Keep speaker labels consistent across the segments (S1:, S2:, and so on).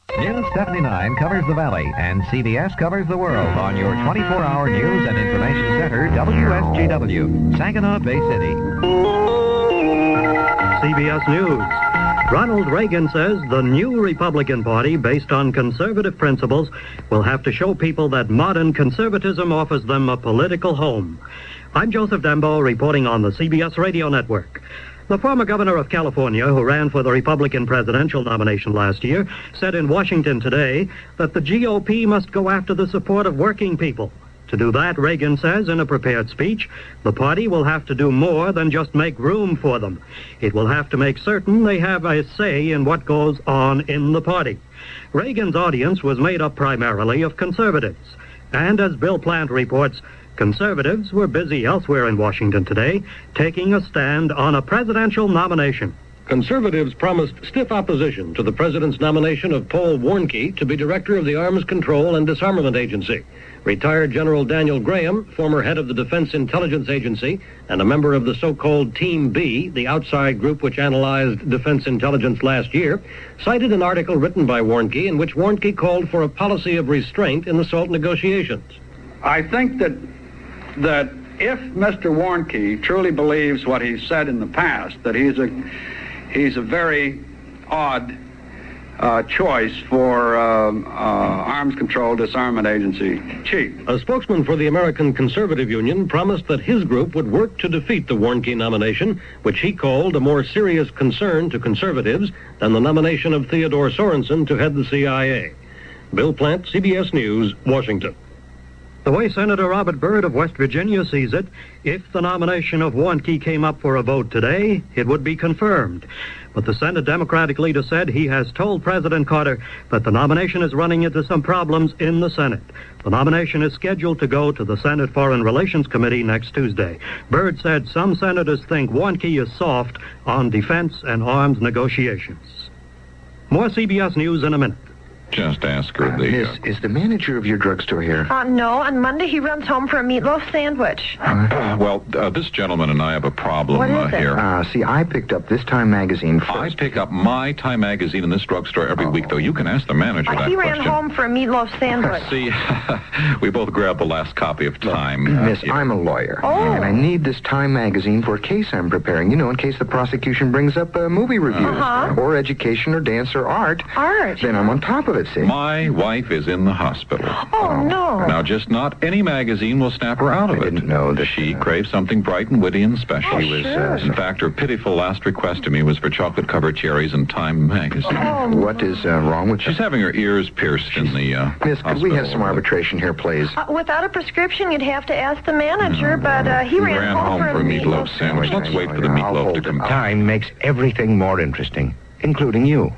S1: News 79 covers the Valley, and CBS covers the world on your 24-hour news and information center, WSGW, Saginaw Bay City.
S2: CBS News. Ronald Reagan says the new Republican Party, based on conservative principles, will have to show people that modern conservatism offers them a political home. I'm Joseph Dembo, reporting on the CBS Radio Network. The former governor of California, who ran for the Republican presidential nomination last year, said in Washington today that the GOP must go after the support of working people. To do that, Reagan says in a prepared speech, the party will have to do more than just make room for them. It will have to make certain they have a say in what goes on in the party. Reagan's audience was made up primarily of conservatives. And as Bill Plant reports, conservatives were busy elsewhere in Washington today, taking a stand on a presidential nomination.
S3: Conservatives promised stiff opposition to the president's nomination of Paul Warnke to be director of the Arms Control and Disarmament Agency. Retired General Daniel Graham, former head of the Defense Intelligence Agency and a member of the so-called Team B, the outside group which analyzed defense intelligence last year, cited an article written by Warnke in which Warnke called for a policy of restraint in the SALT negotiations.
S4: I think that if Mr. Warnke truly believes what he said in the past, that he's a very odd choice for Arms Control Disarmament Agency chief.
S3: A spokesman for the American Conservative Union promised that his group would work to defeat the Warnke nomination, which he called a more serious concern to conservatives than the nomination of Theodore Sorensen to head the CIA. Bill Plant, CBS News, Washington.
S2: The way Senator Robert Byrd of West Virginia sees it, if the nomination of Warnke came up for a vote today, it would be confirmed. But the Senate Democratic leader said he has told President Carter that the nomination is running into some problems in the Senate. The nomination is scheduled to go to the Senate Foreign Relations Committee next Tuesday. Byrd said some senators think Warnke is soft on defense and arms negotiations. More CBS News in a minute.
S5: Just ask her
S6: Miss, is the manager of your drugstore here?
S7: No. On Monday, he runs home for a meatloaf sandwich.
S5: This gentleman and I have a problem
S7: What is it?
S5: here.
S6: See, I picked up this Time magazine first.
S5: I pick up my Time magazine in this drugstore every week, though. You can ask the manager that
S7: He
S5: question.
S7: ran home for a meatloaf sandwich.
S5: See, we both grabbed the last copy of Time.
S6: Miss, I'm a lawyer.
S7: Oh.
S6: And I need this Time magazine for a case I'm preparing. You know, in case the prosecution brings up movie reviews. Or education or dance or art.
S7: Art?
S6: Then I'm on top of it, see?
S5: My wife is in the hospital.
S7: Oh, no.
S5: Now, just not any magazine will snap her out of it.
S6: I didn't know that...
S5: She craves something bright and witty and special.
S7: Oh,
S5: She was,
S7: sure.
S5: in fact, her pitiful last request to me was for chocolate-covered cherries and Time magazine.
S6: What is wrong with
S5: She's having her ears pierced in the
S6: Miss, could we have some
S5: hospital.
S6: arbitration here, please?
S7: Without a prescription, you'd have to ask the manager, but he ran home for a
S5: meatloaf sandwich. Let's wait for the meatloaf to come.
S8: Time makes everything more interesting, including you.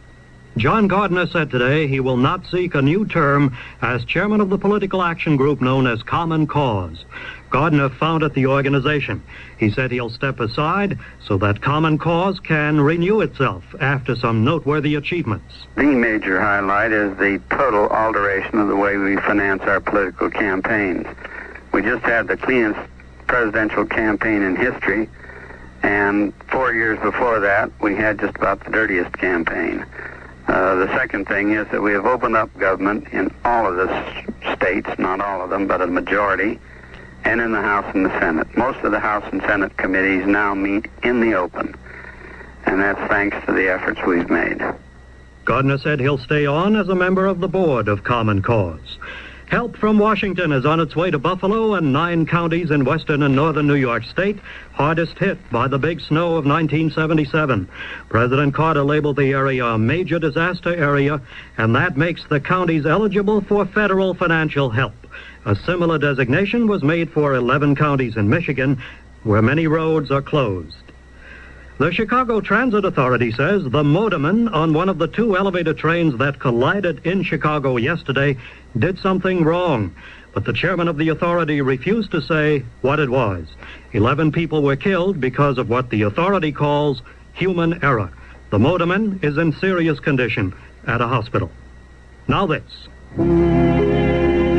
S2: John Gardner said today he will not seek a new term as chairman of the political action group known as Common Cause. Gardner founded the organization. He said he'll step aside so that Common Cause can renew itself after some noteworthy achievements.
S9: The major highlight is the total alteration of the way we finance our political campaigns. We just had the cleanest presidential campaign in history, and 4 years before that, we had just about the dirtiest campaign. The second thing is that we have opened up government in all of the states, not all of them, but a majority, and in the House and the Senate. Most of the House and Senate committees now meet in the open, and that's thanks to the efforts we've made.
S2: Gardner said he'll stay on as a member of the board of Common Cause. Help from Washington is on its way to Buffalo and 9 counties in western and northern New York State, hardest hit by the big snow of 1977. President Carter labeled the area a major disaster area, and that makes the counties eligible for federal financial help. A similar designation was made for 11 counties in Michigan, where many roads are closed. The Chicago Transit Authority says the motorman on one of the 2 elevator trains that collided in Chicago yesterday did something wrong. But the chairman of the authority refused to say what it was. 11 people were killed because of what the authority calls human error. The motorman is in serious condition at a hospital. Now this.
S10: Ever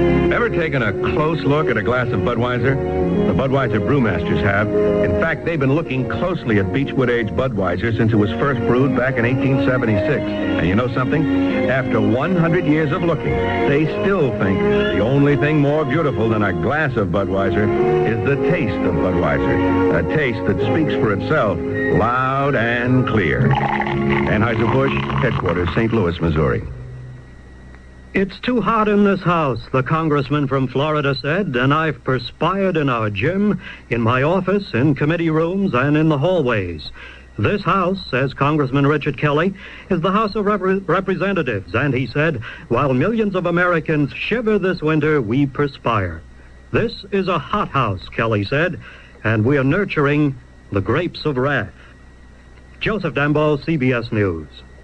S10: ever taken a close look at a glass of Budweiser? The Budweiser brewmasters have. In fact, they've been looking closely at Beechwood Age Budweiser since it was first brewed back in 1876. And you know something? After 100 years of looking, they still think the only thing more beautiful than a glass of Budweiser is the taste of Budweiser. A taste that speaks for itself, loud and clear. Anheuser-Busch, headquarters, St. Louis, Missouri.
S2: It's too hot in this house, the congressman from Florida said, and I've perspired in our gym, in my office, in committee rooms, and in the hallways. This house, says Congressman Richard Kelly, is the House of Representatives, and he said, while millions of Americans shiver this winter, we perspire. This is a hot house, Kelly said, and we are nurturing the grapes of wrath. Joseph Dambo, CBS News.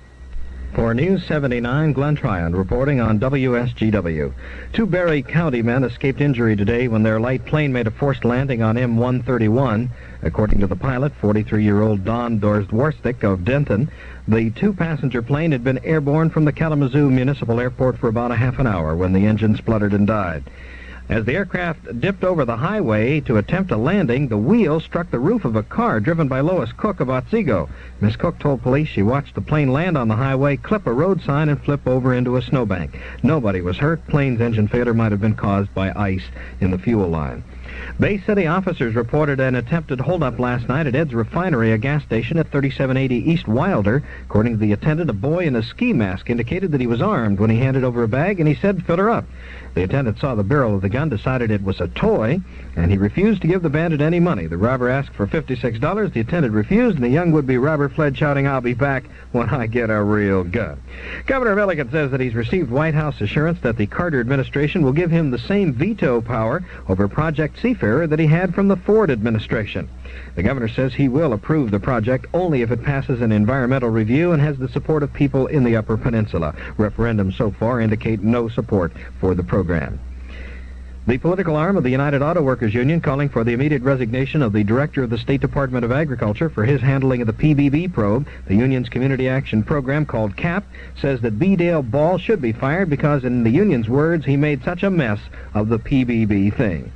S11: For News 79, Glenn Tryon reporting on WSGW. 2 Berry County men escaped injury today when their light plane made a forced landing on M131. According to the pilot, 43-year-old Don Dworstik of Denton, the 2-passenger plane had been airborne from the Kalamazoo Municipal Airport for about a half an hour when the engine spluttered and died. As the aircraft dipped over the highway to attempt a landing, the wheel struck the roof of a car driven by Lois Cook of Otsego. Miss Cook told police she watched the plane land on the highway, clip a road sign, and flip over into a snowbank. Nobody was hurt. Plane's engine failure might have been caused by ice in the fuel line. Bay City officers reported an attempted holdup last night at Ed's Refinery, a gas station at 3780 East Wilder. According to the attendant, a boy in a ski mask indicated that he was armed when he handed over a bag, and he said, "Fill her up." The attendant saw the barrel of the gun, decided it was a toy, and he refused to give the bandit any money. The robber asked for $56. The attendant refused, and the young would-be robber fled shouting, "I'll be back when I get a real gun." Governor Milliken says that he's received White House assurance that the Carter administration will give him the same veto power over Project Seafarer that he had from the Ford administration. The governor says he will approve the project only if it passes an environmental review and has the support of people in the Upper Peninsula. Referendums so far indicate no support for the program. The political arm of the United Auto Workers Union calling for the immediate resignation of the director of the State Department of Agriculture for his handling of the PBB probe. The union's community action program, called CAP, says that B. Dale Ball should be fired because, in the union's words, he made such a mess of the PBB thing.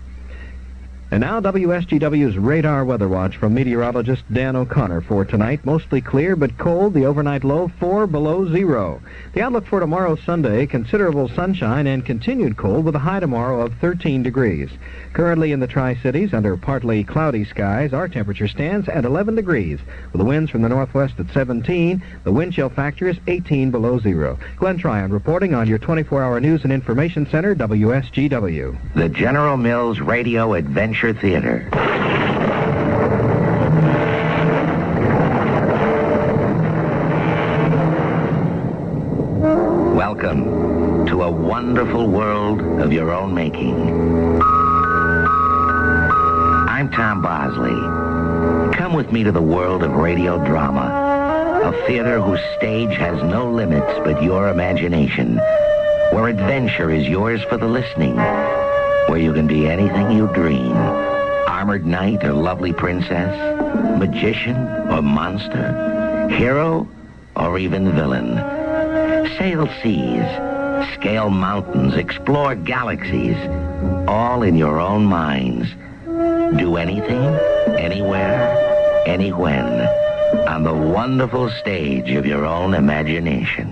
S11: And now WSGW's radar weather watch from meteorologist Dan O'Connor for tonight. Mostly clear but cold. The overnight low 4 below zero. The outlook for tomorrow, Sunday, considerable sunshine and continued cold with a high tomorrow of 13 degrees. Currently in the Tri-Cities, under partly cloudy skies, our temperature stands at 11 degrees. With the winds from the northwest at 17, the wind chill factor is 18 below zero. Glenn Tryon reporting on your 24-hour news and information center, WSGW.
S8: The General Mills Radio Adventure Theater. Welcome to a wonderful world of your own making. I'm Tom Bosley. Come with me to the world of radio drama, a theater whose stage has no limits but your imagination, where adventure is yours for the listening, where you can be anything you dream. Armored knight or lovely princess, magician or monster, hero or even villain. Sail seas, scale mountains, explore galaxies, all in your own minds. Do anything, anywhere, anywhen, on the wonderful stage of your own imagination.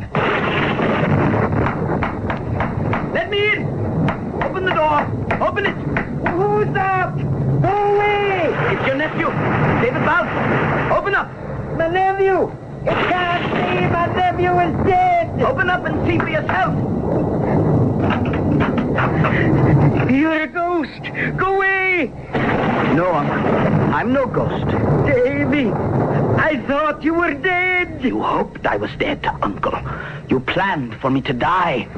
S12: Let me in! Open the door! Open it! Who's up? Go away! It's your nephew, David Balfour. Open up! My nephew! It can't be! My nephew is dead! Open up and see for yourself! You're a ghost! Go away! No, Uncle. I'm no ghost. Davy! I thought you were dead! You hoped I was dead, Uncle. You planned for me to die.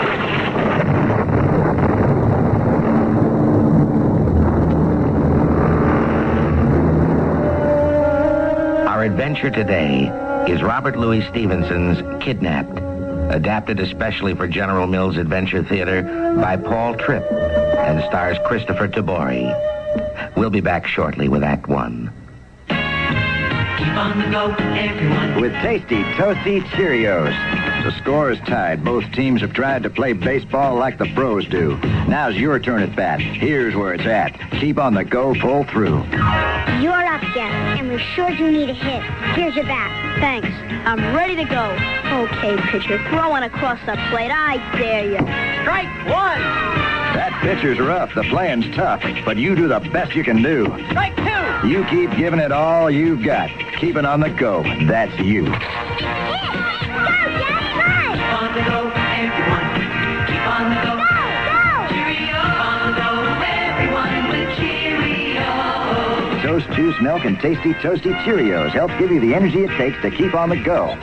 S8: Our adventure today is Robert Louis Stevenson's Kidnapped, adapted especially for General Mills Adventure Theater by Paul Tripp and stars Christopher Tabori. We'll be back shortly with Act One.
S13: Keep on the go, everyone.
S14: With tasty, toasty Cheerios. The score is tied. Both teams have tried to play baseball like the pros do. Now's your turn at bat. Here's where it's at. Keep on the go, pull through.
S15: You're up, Jeff, and we sure do need a hit. Here's your bat.
S16: Thanks. I'm ready to go. Okay, pitcher, throw one across the plate. I dare you.
S12: Strike one.
S14: That pitcher's rough. The playing's tough, but you do the best you can do.
S12: Strike two.
S14: You keep giving it all you've got. Keep it on the go. That's you.
S13: Keep on the go, everyone. Keep on the go. Cheerio. Keep on the go, everyone with Cheerios.
S14: Toast, juice, milk, and tasty, toasty Cheerios helps give you the energy it takes to keep on the go.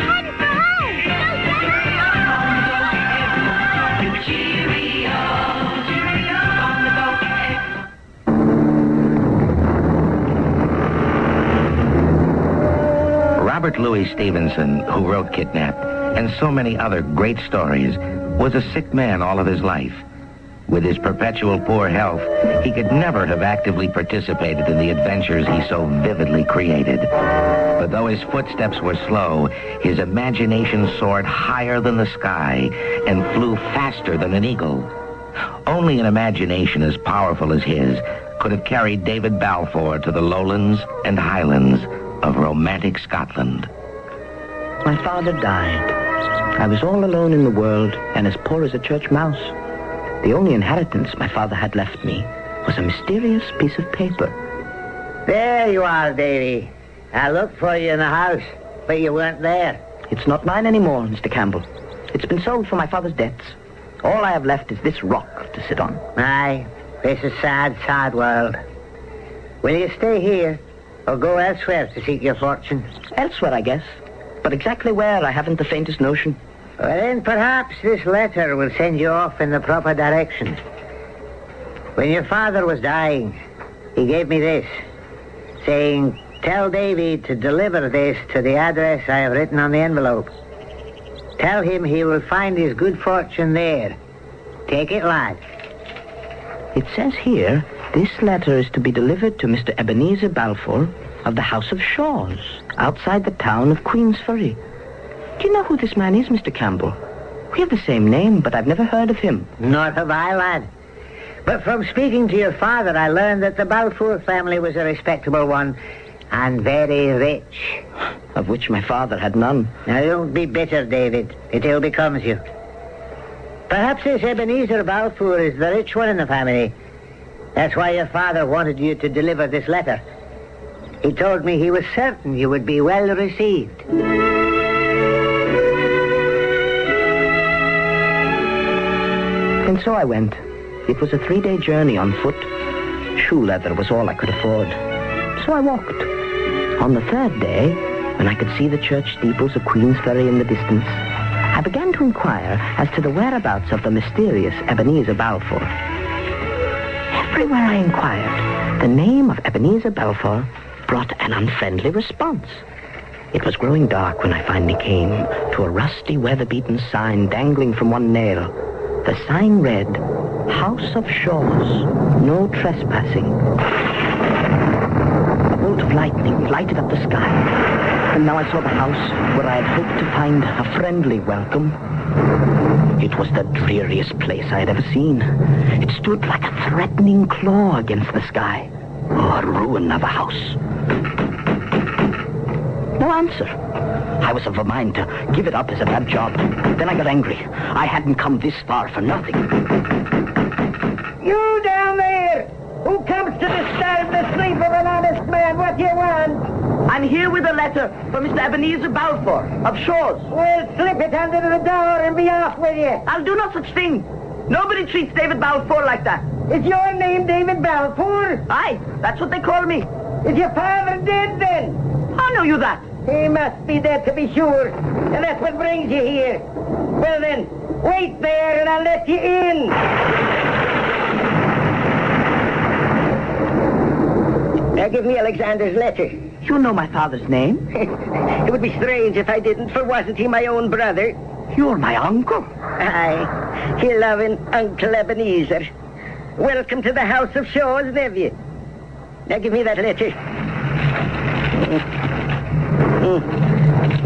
S8: Robert Louis Stevenson, who wrote Kidnapped, and so many other great stories, was a sick man all of his life. With his perpetual poor health, he could never have actively participated in the adventures he so vividly created. But though his footsteps were slow, his imagination soared higher than the sky and flew faster than an eagle. Only an imagination as powerful as his could have carried David Balfour to the lowlands and highlands of romantic Scotland.
S17: My father died. I was all alone in the world and as poor as a church mouse. The only inheritance my father had left me was a mysterious piece of paper.
S18: There you are, Davy. I looked for you in the house, but you weren't there.
S17: It's not mine anymore, Mr. Campbell. It's been sold for my father's debts. All I have left is this rock to sit on.
S18: Aye, this is sad, sad world. Will you stay here or go elsewhere to seek your fortune?
S17: Elsewhere, I guess. But exactly where, I haven't the faintest notion.
S18: Well, then perhaps this letter will send you off in the proper direction. When your father was dying, he gave me this, saying, "Tell Davy to deliver this to the address I have written on the envelope. Tell him he will find his good fortune there. Take it, lad."
S17: It says here, this letter is to be delivered to Mr. Ebenezer Balfour of the House of Shaws, outside the town of Queensferry. Do you know who this man is, Mr. Campbell? We have the same name, but I've never heard of him.
S18: Nor have I, lad. But from speaking to your father, I learned that the Balfour family was a respectable one and very rich.
S17: Of which my father had none.
S18: Now, don't be bitter, David. It ill becomes you. Perhaps this Ebenezer Balfour is the rich one in the family. That's why your father wanted you to deliver this letter. He told me he was certain you would be well received.
S17: And so I went. It was a 3-day journey on foot. Shoe leather was all I could afford. So I walked. On the 3rd day, when I could see the church steeples of Queensferry in the distance, I began to inquire as to the whereabouts of the mysterious Ebenezer Balfour. Everywhere I inquired, the name of Ebenezer Balfour brought an unfriendly response. It was growing dark when I finally came to a rusty, weather-beaten sign dangling from one nail. The sign read, "House of Shaws, no trespassing." A bolt of lightning lighted up the sky, and now I saw the house where I had hoped to find a friendly welcome. It was the dreariest place I had ever seen. It stood like a threatening claw against the sky. Oh, a ruin of a house. No answer. I was of a mind to give it up as a bad job. Then I got angry. I hadn't come this far for nothing.
S18: You down there! Who comes to disturb the sleep of an honest man? What do you want?
S17: I'm here with a letter for Mr. Ebenezer Balfour of Shaws.
S18: Well, slip it under the door and be off with you.
S17: I'll do no such thing. Nobody treats David Balfour like that.
S18: Is your name David Balfour?
S17: Aye, that's what they call me.
S18: Is your father dead then?
S17: How know you that?
S18: He must be dead to be sure. And that's what brings you here. Well then, wait there and I'll let you in. Now give me Alexander's letter.
S17: You know my father's name?
S18: It would be strange if I didn't, for wasn't he my own brother?
S17: You're my uncle.
S18: Aye, your loving Uncle Ebenezer. Welcome to the House of Shaws, nephew. Now give me that letter.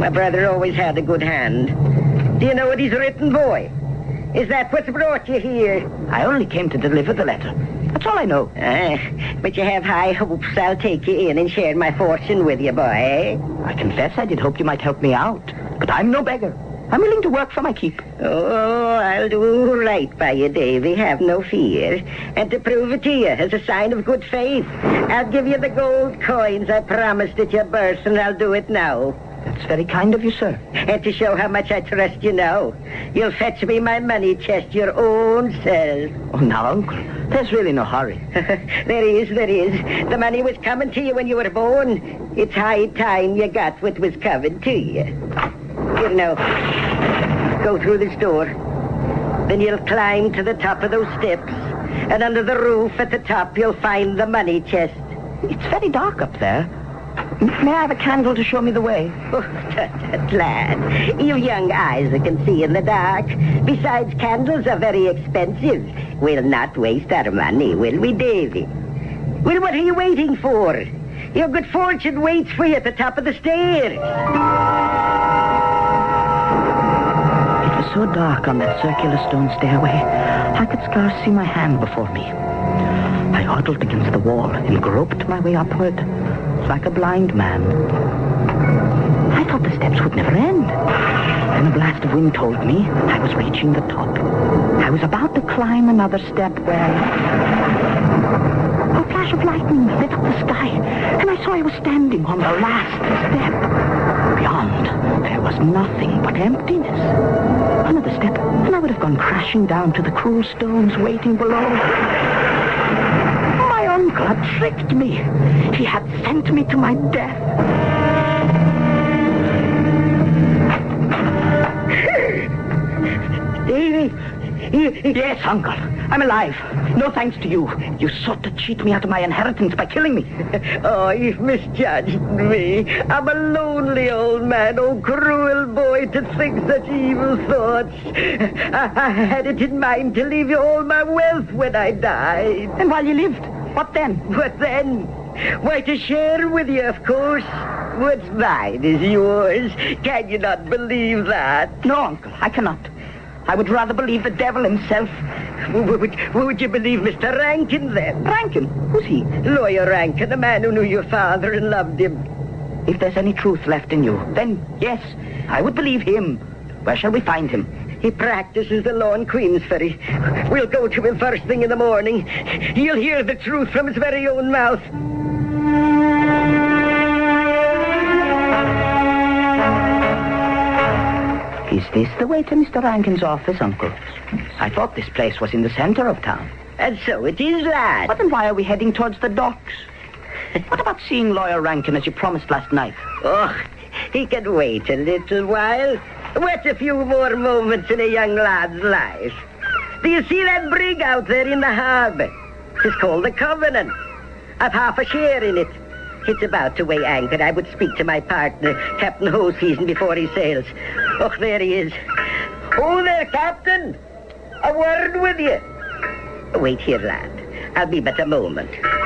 S12: my brother always had a good hand. Do you know what he's written, boy? Is that what's brought you here?
S17: I only came to deliver the letter. That's all I know.
S12: But you have high hopes I'll take you in and share my fortune with you, boy, eh?
S17: I confess I did hope you might help me out. But I'm no beggar. I'm willing to work for my keep.
S12: Oh, I'll do right by you, Davy. Have no fear. And to prove it to you, as a sign of good faith, I'll give you the gold coins I promised at your birth, and I'll do it now.
S17: That's very kind of you, sir.
S12: And to show how much I trust you now, you'll fetch me my money chest your own self.
S17: Oh, now, Uncle, there's really no hurry.
S12: There is. The money was coming to you when you were born. It's high time you got what was coming to you. Here now, go through this door. Then you'll climb to the top of those steps. And under the roof at the top, you'll find the money chest.
S17: It's very dark up there. May I have a candle to show me the way?
S12: Oh, tut, lad. You young eyes that can see in the dark. Besides, candles are very expensive. We'll not waste our money, will we, Davy? Well, what are you waiting for? Your good fortune waits for you at the top of the stairs.
S17: It was so dark on that circular stone stairway, I could scarce see my hand before me. I huddled against the wall and groped my way upward, like a blind man. I thought the steps would never end. Then a blast of wind told me I was reaching the top. I was about to climb another step when a flash of lightning lit up the sky, and I saw I was standing on the last step. Beyond, there was nothing but emptiness. Another step, and I would have gone crashing down to the cruel stones waiting below. My uncle had tricked me. He had sent me to my death.
S12: Davy!
S17: Yes, Uncle. I'm alive. No thanks to you. You sought to cheat me out of my inheritance by killing me.
S12: Oh, you've misjudged me. I'm a lonely old man. Oh, cruel boy, to think such evil thoughts. I had it in mind to leave you all my wealth when I died.
S17: And while you lived, what then?
S12: What then? Why, to share with you, of course. What's mine is yours. Can you not believe that?
S17: No, Uncle, I cannot. I would rather believe the devil himself.
S12: Would you believe Mr. Rankin, then?
S17: Rankin? Who's he?
S12: Lawyer Rankin, the man who knew your father and loved him.
S17: If there's any truth left in you, then, yes, I would believe him. Where shall we find him?
S12: He practices the law in Queensferry. We'll go to him first thing in the morning. You'll hear the truth from his very own mouth.
S17: Is this the way to Mr. Rankin's office, Uncle? I thought this place was in the center of town.
S12: And so it is, lad.
S17: But then why are we heading towards the docks? What about seeing Lawyer Rankin as you promised last night?
S12: Oh, he can wait a little while. Wait a few more moments in a young lad's life. Do you see that brig out there in the harbor? It's called the Covenant. I've half a share in it. It's about to weigh anchor. I would speak to my partner, Captain Hoseason, before he sails. Oh, there he is. Oh, there, Captain. A word with you. Wait here, lad. I'll be but a moment.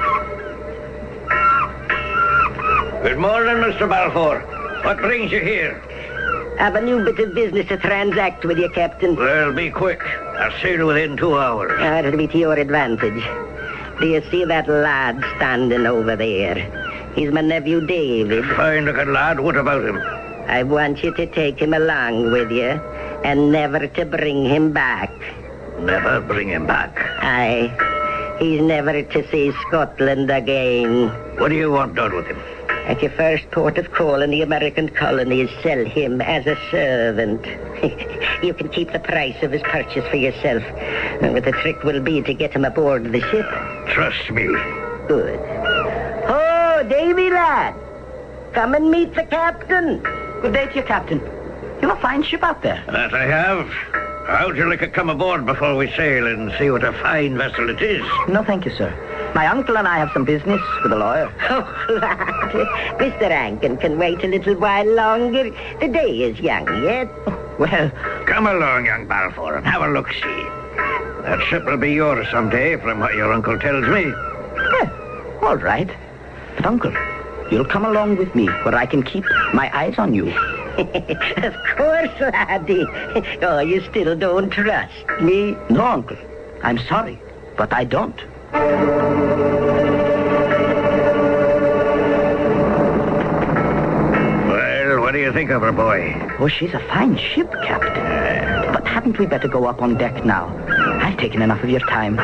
S19: Good morning, Mr. Balfour. What brings you here?
S12: I've a new bit of business to transact with you, Captain.
S19: Well, be quick. I'll sail within 2 hours.
S12: It'll be to your advantage. Do you see that lad standing over there? He's my nephew, David.
S19: Fine-looking lad. What about him?
S12: I want you to take him along with you and never to bring him back.
S19: Never bring him back?
S12: Aye. He's never to see Scotland again.
S19: What do you want done with him?
S12: At your first port of call in the American colonies, sell him as a servant. You can keep the price of his purchase for yourself. But the trick will be to get him aboard the ship.
S19: Trust me.
S12: Good. Oh, Davy, lad. Come and meet the captain.
S17: Good day to you, Captain. You've a fine ship out there.
S19: That I have. How'd you like to come aboard before we sail and see what a fine vessel it is?
S17: No, thank you, sir. My uncle and I have some business with a lawyer.
S12: Oh, lad. Mr. Rankin can wait a little while longer. The day is young yet.
S17: Well,
S19: come along, young Balfour, and have a look-see. That ship will be yours someday, from what your uncle tells me.
S17: Well, all right. But, Uncle, you'll come along with me where I can keep my eyes on you. Of course, laddie. Oh, you still don't trust me? No, Uncle. I'm sorry, but I don't.
S19: Well, what do you think of her, boy?
S17: Oh, she's a fine ship, Captain. But hadn't we better go up on deck now? I've taken enough of your time.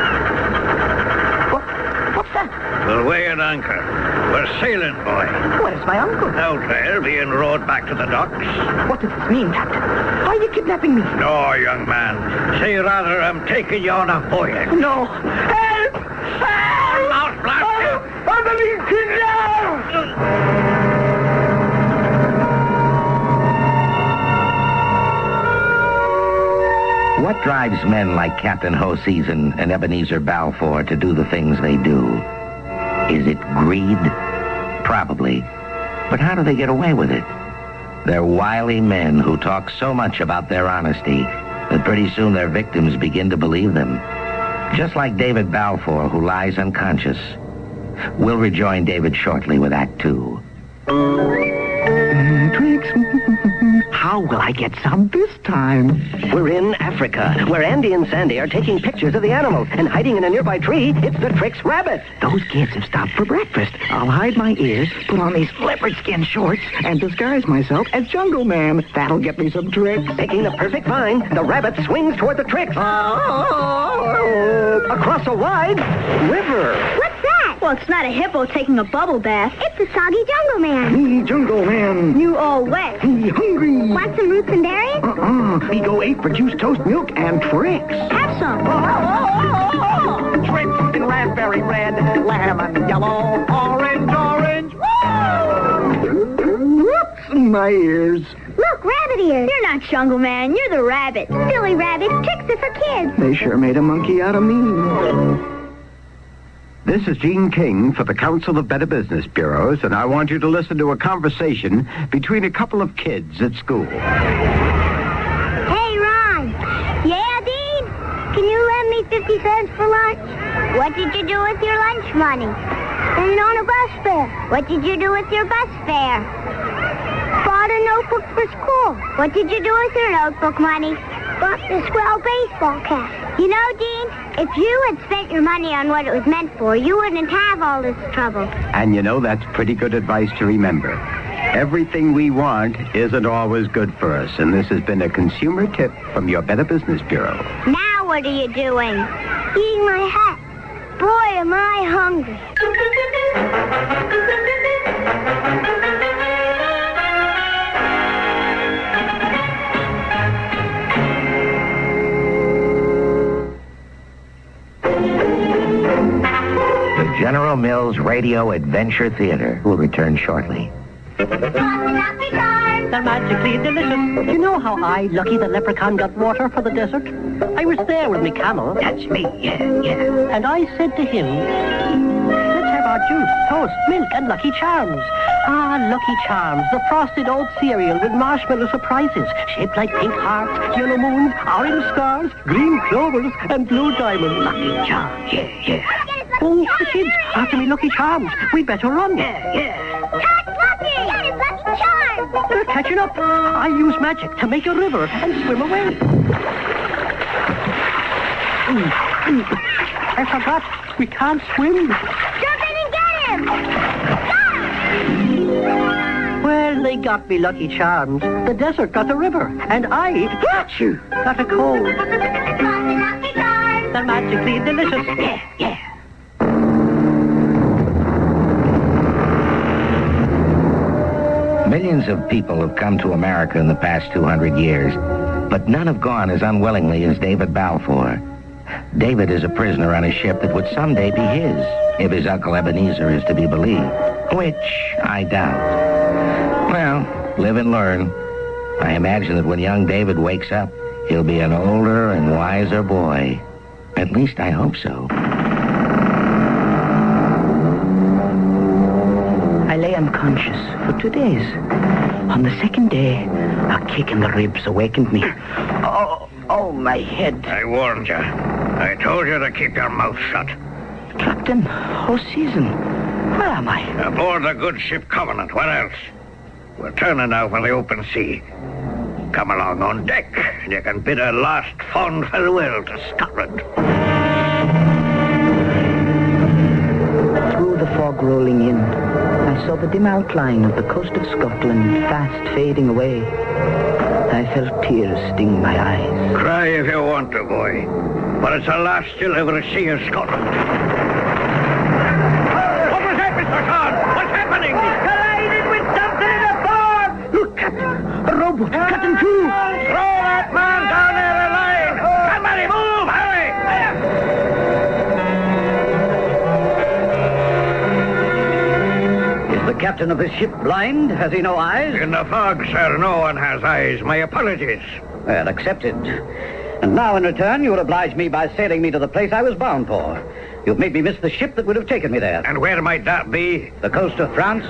S17: What's that?
S19: We'll weigh an anchor. We're sailing, boy.
S17: Where's my uncle?
S19: Out there, being rowed back to the docks.
S17: What does this mean, Captain? Are you kidnapping me?
S19: No, young man. Say rather, I'm taking you on a voyage.
S17: No. Help! Help!
S19: Out, blast you!
S17: I'm being kidnapped!
S8: What drives men like Captain Hoseason and Ebenezer Balfour to do the things they do? Is it greed? Probably. But how do they get away with it? They're wily men who talk so much about their honesty that pretty soon their victims begin to believe them. Just like David Balfour, who lies unconscious. We'll rejoin David shortly with Act 2.
S17: Tricks. How will I get some this time?
S12: We're in Africa, where Andy and Sandy are taking pictures of the animals, and hiding in a nearby tree, it's the Trix rabbit.
S17: Those kids have stopped for breakfast. I'll hide my ears, put on these leopard skin shorts, and disguise myself as Jungle Man. That'll get me some tricks.
S12: Making the perfect find, the rabbit swings toward the Trix. Across a wide river.
S15: What's that? Well, it's not a hippo taking a bubble bath. It's a soggy Jungle Man.
S17: Me, Jungle Man.
S15: You all wet.
S17: Me hungry.
S15: Want some roots and berries?
S17: Me go 8 for juice, toast, milk, and Trix.
S15: Have some.
S17: Trix in raspberry red, lemon yellow, orange. Whoops, my ears.
S15: Look, rabbit ears. You're not Jungle Man. You're the rabbit. Silly rabbit. Tricks are for kids.
S17: They sure made a monkey out of me.
S20: This is Gene King for the Council of Better Business Bureaus, and I want you to listen to a conversation between a couple of kids at school.
S15: Hey, Ron. Yeah, Dean? Can you lend me 50 cents for lunch? What did you do with your lunch money? Spent it on a bus fare. What did you do with your bus fare? Bought a notebook for school. What did you do with your notebook money? Bought the swell baseball cap. You know, Dean, if you had spent your money on what it was meant for, you wouldn't have all this trouble.
S20: And you know, that's pretty good advice to remember. Everything we want isn't always good for us, and this has been a consumer tip from your Better Business Bureau.
S15: Now what are you doing? Eating my hat. Boy, am I hungry.
S8: General Mills Radio Adventure Theater will return shortly.
S12: They're magically delicious. You know how I, Lucky the Leprechaun, got water for the desert? I was there with me camel.
S17: That's me, yeah.
S12: And I said to him, let's have our juice, toast, milk, and Lucky Charms. Ah, Lucky Charms, the frosted oat cereal with marshmallow surprises, shaped like pink hearts, yellow moons, orange stars, green clovers, and blue diamonds.
S17: Lucky Charms, yeah.
S12: Oh, the kids, after me Lucky Charms. We'd better run.
S15: Catch Lucky! That is Lucky Charms!
S12: They're catching up. I use magic to make a river and swim away. I forgot. We can't swim.
S15: Jump in and get him!
S12: Well, they got me Lucky Charms. The desert got the river, and I got a cold.
S15: Lucky Charms!
S12: They're magically delicious.
S17: Yeah.
S8: Millions of people have come to America in the past 200 years, but none have gone as unwillingly as David Balfour. David is a prisoner on a ship that would someday be his, if his Uncle Ebenezer is to be believed, which I doubt. Well, live and learn. I imagine that when young David wakes up, he'll be an older and wiser boy. At least I hope so.
S17: I lay unconscious for 2 days. On the second day, a kick in the ribs awakened me. Oh, my head.
S19: I warned you. I told you to keep your mouth shut.
S17: Captain Hoseason, where am I?
S19: Aboard the good ship Covenant. What else? We're turning now for the open sea. Come along on deck, and you can bid a last fond farewell to Scotland.
S17: Through the fog rolling in, I saw the dim outline of the coast of Scotland fast fading away. I felt tears sting my eyes.
S19: Cry if you want to, boy. But it's the last you'll ever see of Scotland. What was that, Mr. Todd? What's happening?
S12: Collided with something in the fog! Look, Captain! A rowboat cut in two!
S19: Throw that man down there alive! Somebody move! Hurry!
S12: Is the captain of this ship blind? Has he no eyes?
S19: In the fog, sir, no one has eyes. My apologies.
S12: Well, accepted. And now, in return, you will oblige me by sailing me to the place I was bound for. You've made me miss the ship that would have taken me there.
S19: And where might that be?
S12: The coast of France.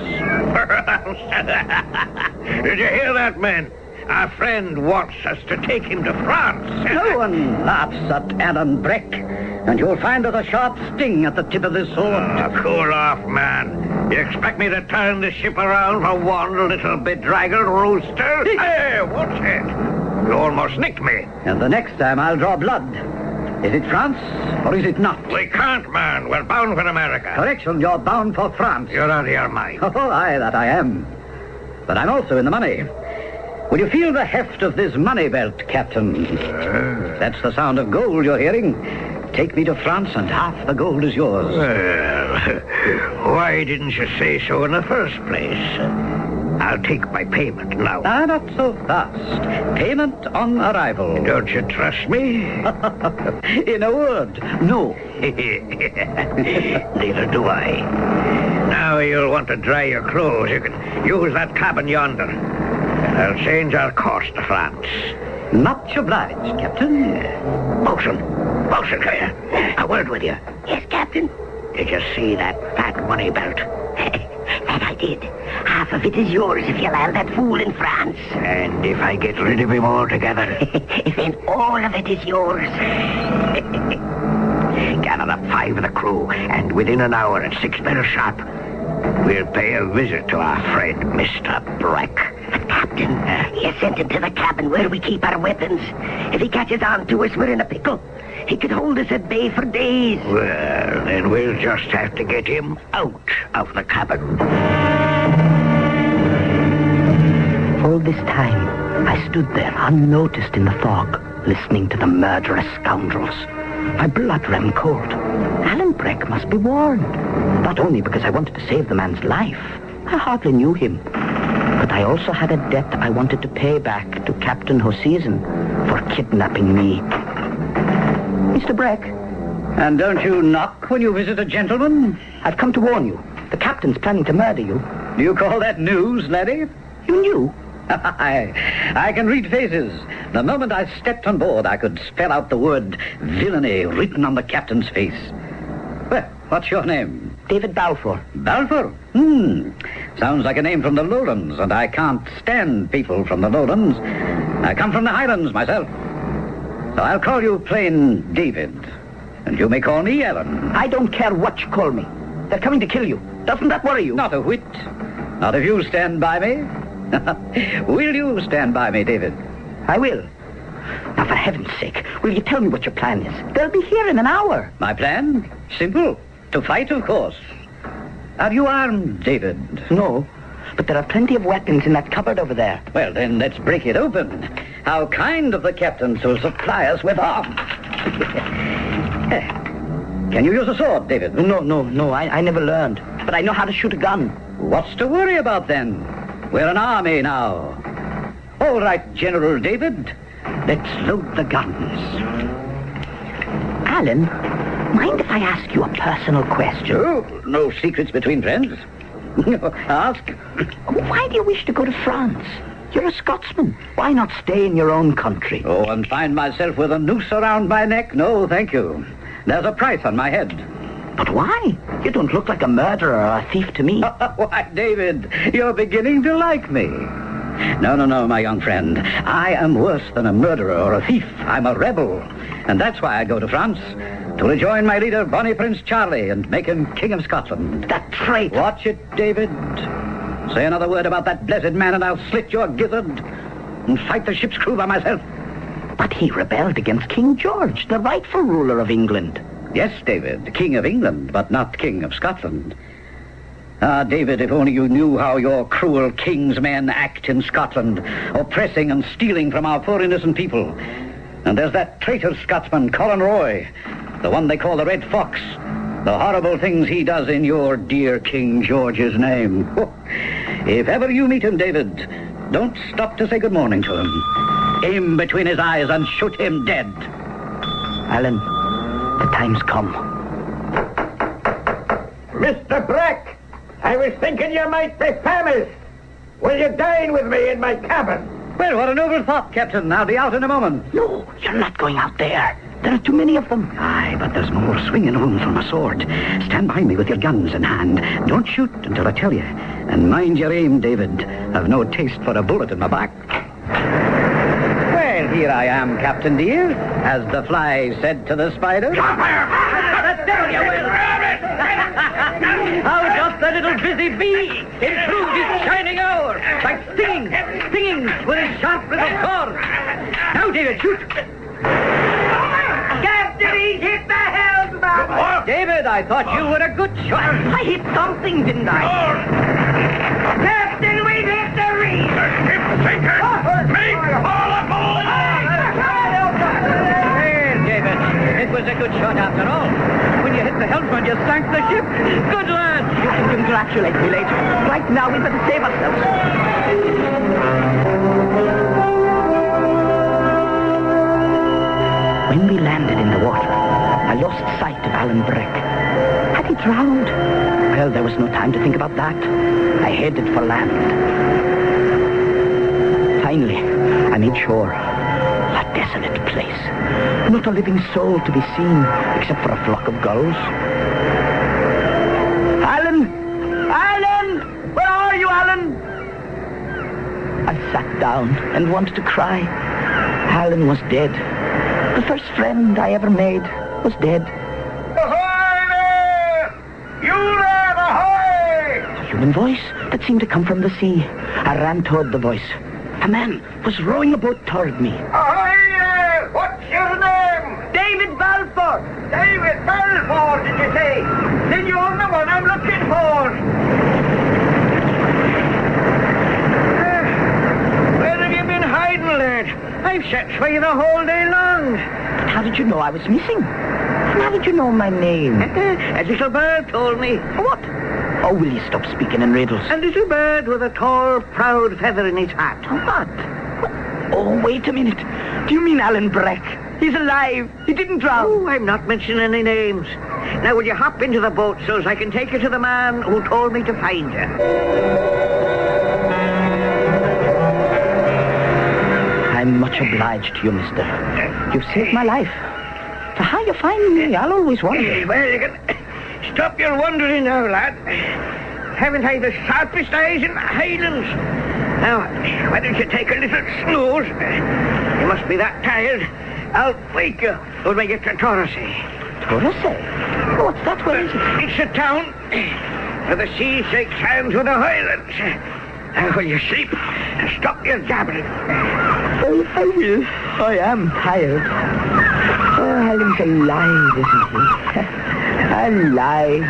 S19: Did you hear that, men? Our friend wants us to take him to France.
S12: No one laughs at Alan Breck, and you'll find there's a sharp sting at the tip of this sword.
S19: Cool off, man. You expect me to turn the ship around for one little bedraggled rooster? Hey, what's it? You almost nicked me.
S12: And the next time I'll draw blood. Is it France, or is it not?
S19: We can't, man. We're bound for America.
S12: Correction, you're bound for France.
S19: You're out of your mind.
S12: Oh, aye, that I am. But I'm also in the money. Will you feel the heft of this money belt, Captain? That's the sound of gold you're hearing. Take me to France, and half the gold is yours.
S19: Well, why didn't you say so in the first place? I'll take my payment now.
S12: Ah, not so fast. Payment on arrival.
S19: Don't you trust me?
S12: In a word, no.
S19: Neither do I. Now you'll want to dry your clothes. You can use that cabin yonder. And I'll change our course to France.
S12: Much obliged, Captain.
S19: Bosun, a word with you.
S15: Yes, Captain.
S19: Did you see that fat money belt?
S15: That I did. Half of it is yours if you land that fool in France.
S19: And if I get rid of him altogether?
S15: Then all of it is yours.
S19: Gather up 5 of the crew, and within an hour at 6 bells sharp, we'll pay a visit to our friend, Mr. Breck.
S15: Captain, you sent him to the cabin where we keep our weapons. If he catches on to us, we're in a pickle. He could hold us at bay for days.
S19: Well, then we'll just have to get him out of the cabin.
S17: All this time, I stood there unnoticed in the fog, listening to the murderous scoundrels. My blood ran cold. Alan Breck must be warned. Not only because I wanted to save the man's life. I hardly knew him. But I also had a debt I wanted to pay back to Captain Hoseason for kidnapping me. Mr. Breck.
S12: And don't you knock when you visit a gentleman?
S17: I've come to warn you. The captain's planning to murder you.
S12: Do you call that news, laddie?
S17: You knew?
S12: I can read faces. The moment I stepped on board, I could spell out the word villainy written on the captain's face. Well, what's your name?
S17: David Balfour.
S12: Balfour? Sounds like a name from the lowlands, and I can't stand people from the lowlands. I come from the highlands myself. So I'll call you plain David. And you may call me Ellen.
S17: I don't care what you call me. They're coming to kill you. Doesn't that worry you?
S12: Not a whit. Not if you stand by me. Will you stand by me, David?
S17: I will. Now, for heaven's sake, will you tell me what your plan is? They'll be here in an hour.
S12: My plan? Simple. To fight, of course. Are you armed, David?
S17: No, but there are plenty of weapons in that cupboard over there.
S12: Well, then, let's break it open. How kind of the captain to supply us with arms. Can you use a sword, David?
S17: No, I never learned. But I know how to shoot a gun.
S12: What's to worry about, then? We're an army now. All right, General David. Let's load the guns.
S17: Alan, mind if I ask you a personal question?
S12: Oh, no secrets between friends. Ask.
S17: Why do you wish to go to France? You're a Scotsman. Why not stay in your own country?
S12: Oh, and find myself with a noose around my neck? No, thank you. There's a price on my head.
S17: But why? You don't look like a murderer or a thief to me.
S12: Why, David, you're beginning to like me. No, my young friend. I am worse than a murderer or a thief. I'm a rebel. And that's why I go to France. To rejoin my leader, Bonnie Prince Charlie, and make him King of Scotland.
S17: That traitor.
S12: Watch it, David. Say another word about that blessed man and I'll slit your gizzard and fight the ship's crew by myself.
S17: But he rebelled against King George, the rightful ruler of England.
S12: Yes, David, King of England, but not King of Scotland. Ah, David, if only you knew how your cruel king's men act in Scotland, oppressing and stealing from our poor innocent people. And there's that traitor Scotsman, Colin Roy, the one they call the Red Fox. The horrible things he does in your dear King George's name. If ever you meet him, David, don't stop to say good morning to him. Aim between his eyes and shoot him dead.
S17: Alan, the time's come.
S19: Mr. Breck, I was thinking you might be famished. Will you dine with me in my cabin?
S12: Well, what a noble thought, Captain. I'll be out in a moment.
S17: No, you're not going out there. There are too many of them.
S12: Aye, but there's more swinging room for my sword. Stand by me with your guns in hand. Don't shoot until I tell you. And mind your aim, David. I've no taste for a bullet in my back. Well, here I am, Captain dear, as the fly said to the spider. The devil you will! How doth the little busy bee improve his shining hour by stinging with his sharp little claws? Now, David, shoot!
S19: Captain, he hit the helmsman!
S12: David, I thought you were a good shot.
S17: I hit something, didn't I?
S19: Captain, we've hit the reef! The ship's sinking! Make all aboard!
S12: Well, David, it was a good shot after all. When you hit the helmsman, you sank the ship. Good lad!
S17: You can congratulate me later. Right now, we better save ourselves. When we landed in the water, I lost sight of Alan Breck. Had he drowned? Well, there was no time to think about that. I headed for land. Finally, I made shore. A desolate place. Not a living soul to be seen, except for a flock of gulls. Alan! Alan! Where are you, Alan? I sat down and wanted to cry. Alan was dead. The first friend I ever made was dead.
S19: Ahoy there! You there, ahoy!
S17: A human voice that seemed to come from the sea. I ran toward the voice. A man was rowing a boat toward me.
S19: Ahoy there! What's your name?
S17: David Balfour!
S19: David Balfour, did you say? Then you're the one I'm looking for. Where have you been hiding, lad? I've searched for you the whole day long.
S17: But how did you know I was missing? And how did you know my name?
S12: A little bird told me.
S17: What? Oh, will you stop speaking in riddles?
S12: A little bird with a tall, proud feather in his hat.
S17: What? Oh, wait a minute. Do you mean Alan Breck? He's alive. He didn't drown.
S12: Oh, I'm not mentioning any names. Now, will you hop into the boat so as I can take you to the man who told me to find you?
S17: I'm much obliged to you, mister. You've saved my life. So how you find me, I'll always wonder.
S19: Well, you can stop your wondering now, lad. Haven't I the sharpest eyes in the Highlands? Now, why don't you take a little snooze? You must be that tired. I'll wake you when we get to Torosay.
S17: Torosay? What's that? Where is it?
S19: It's a town where the sea shakes hands with the Highlands. Now, will you sleep and stop your jabbering?
S17: Oh, I will. I am tired. Oh, Alan's alive, isn't he? Alive.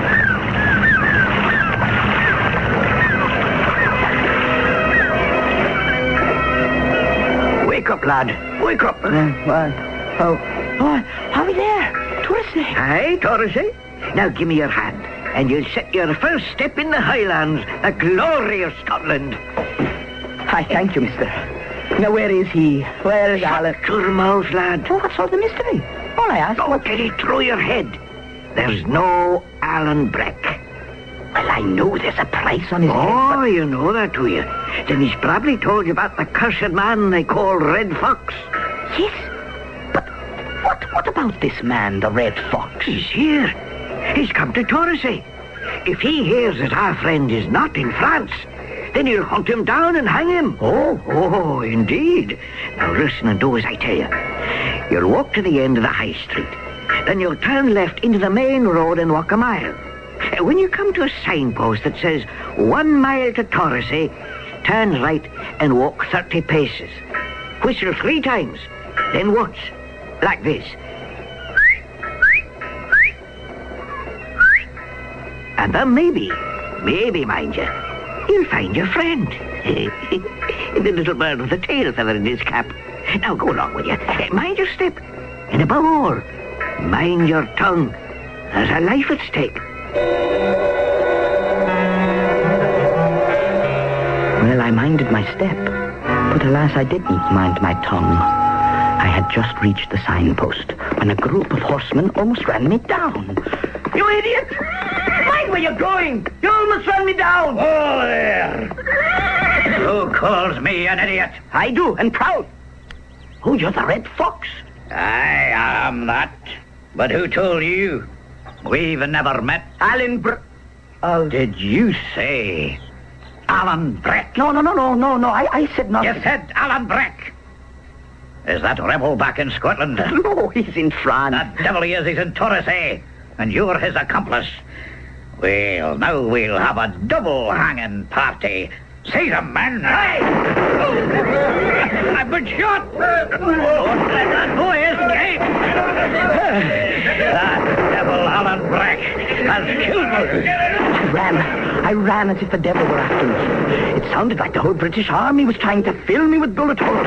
S12: Wake up, lad. Wake up.
S17: What? Oh, are we there? Torosay?
S12: Aye, Torosay. Now give me your hand, and you'll set your first step in the Highlands, the glory of Scotland.
S17: I thank you, mister. Now, where is he? Where is Alan?
S12: Shut your mouth, lad.
S17: Oh, what's all the mystery? All I asked
S12: Don't get it through your head. There's no Alan Breck.
S17: Well, I know there's a price on his head,
S12: Oh, you know that, do you? Then he's probably told you about the cursed man they call Red Fox.
S17: Yes, but what about this man, the Red Fox?
S12: He's here. He's come to Torosay. If he hears that our friend is not in France, then he'll hunt him down and hang him. Oh, indeed. Now listen and do as I tell you. You'll walk to the end of the high street. Then you'll turn left into the main road and walk a mile.
S18: When you come to a signpost that says 1 mile to Torresay, turn right and walk 30 paces. Whistle 3 times, then once, like this. And then maybe, mind you, you'll find your friend. The little bird with the tail feather in his cap. Now go along with you. Mind your step. And above all, mind your tongue. There's a life at stake.
S17: Well, I minded my step, but alas, I didn't mind my tongue. I had just reached the signpost when a group of horsemen almost ran me down.
S12: You idiot! Mind where you're going! You almost ran me down!
S18: Oh, there! Who calls me an idiot?
S17: I do, and proud.
S18: Oh, you're the Red Fox.
S21: I am that. But who told you? We've never met.
S17: Alan
S21: Did you say Alan Breck?
S17: No. I said nothing.
S21: You said Alan Breck. Is that rebel back in Scotland?
S17: No, he's in France.
S21: The devil he is, he's in Torresay. And you're his accomplice. Well, now we'll have a double hanging party. Seize him, man. Hey! I've been shot. Don't let that boy escape. That devil Alan Breck has killed me.
S17: I ran as if the devil were after me. It sounded like the whole British Army was trying to fill me with bullet holes.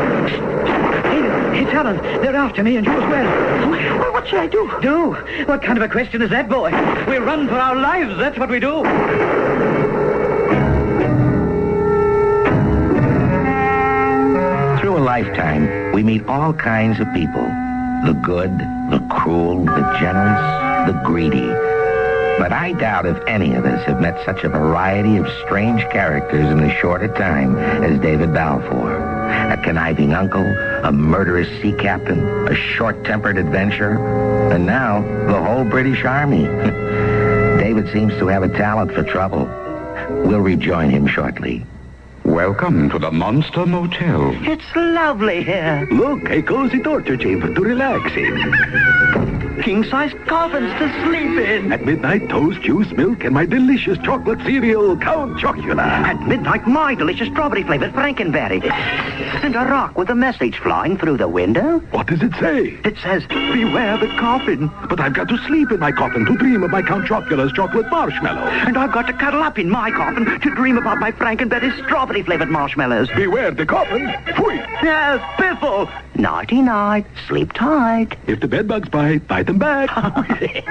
S12: Hey, Alan, they're after me and you as well.
S17: Well, what should I do?
S12: Do? What kind of a question is that, boy? We run for our lives, that's what we do.
S8: Through a lifetime, we meet all kinds of people. The good, the cruel, the generous, the greedy. But I doubt if any of us have met such a variety of strange characters in as short a time as David Balfour. A conniving uncle, a murderous sea captain, a short-tempered adventurer, and now the whole British Army. David seems to have a talent for trouble. We'll rejoin him shortly.
S22: Welcome to the Monster Motel.
S18: It's lovely here.
S22: Look, a cozy torture chamber to relax in.
S18: King-size coffins to sleep in.
S22: At midnight, toast, juice, milk, and my delicious chocolate cereal, Count Chocula.
S18: At midnight, my delicious strawberry-flavored Frankenberry. And a rock with a message flying through the window.
S22: What does it say?
S18: It says, beware the coffin.
S22: But I've got to sleep in my coffin to dream of my Count Chocula's chocolate marshmallow.
S18: And I've got to cuddle up in my coffin to dream about my Frankenberry strawberry-flavored marshmallows.
S22: Beware the coffin. Phui.
S18: Yes, Biffle. Nighty-night. Sleep tight.
S22: If the bedbugs bite them back.
S18: Was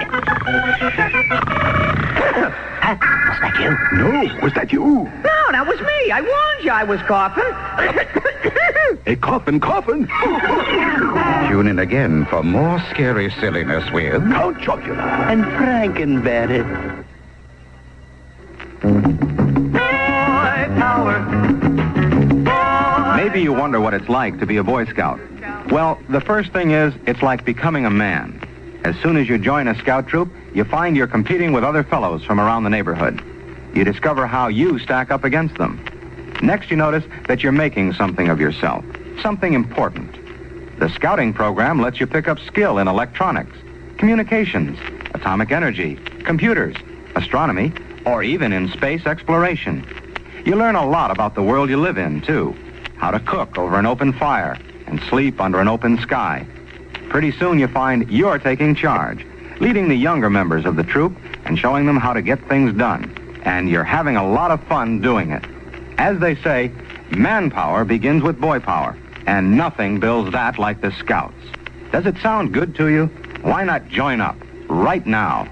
S18: that you?
S22: No, was that you?
S12: No, that was me. I warned you I was coughing.
S22: A coffin? Tune in again for more scary silliness with Count Chocula
S18: and Frankenberry.
S10: Maybe you wonder what it's like to be a Boy Scout. Well, the first thing is, it's like becoming a man. As soon as you join a scout troop, you find you're competing with other fellows from around the neighborhood. You discover how you stack up against them. Next, you notice that you're making something of yourself, something important. The scouting program lets you pick up skill in electronics, communications, atomic energy, computers, astronomy, or even in space exploration. You learn a lot about the world you live in, too. How to cook over an open fire and sleep under an open sky. Pretty soon you find you're taking charge, leading the younger members of the troop and showing them how to get things done. And you're having a lot of fun doing it. As they say, manpower begins with boy power, and nothing builds that like the Scouts. Does it sound good to you? Why not join up right now?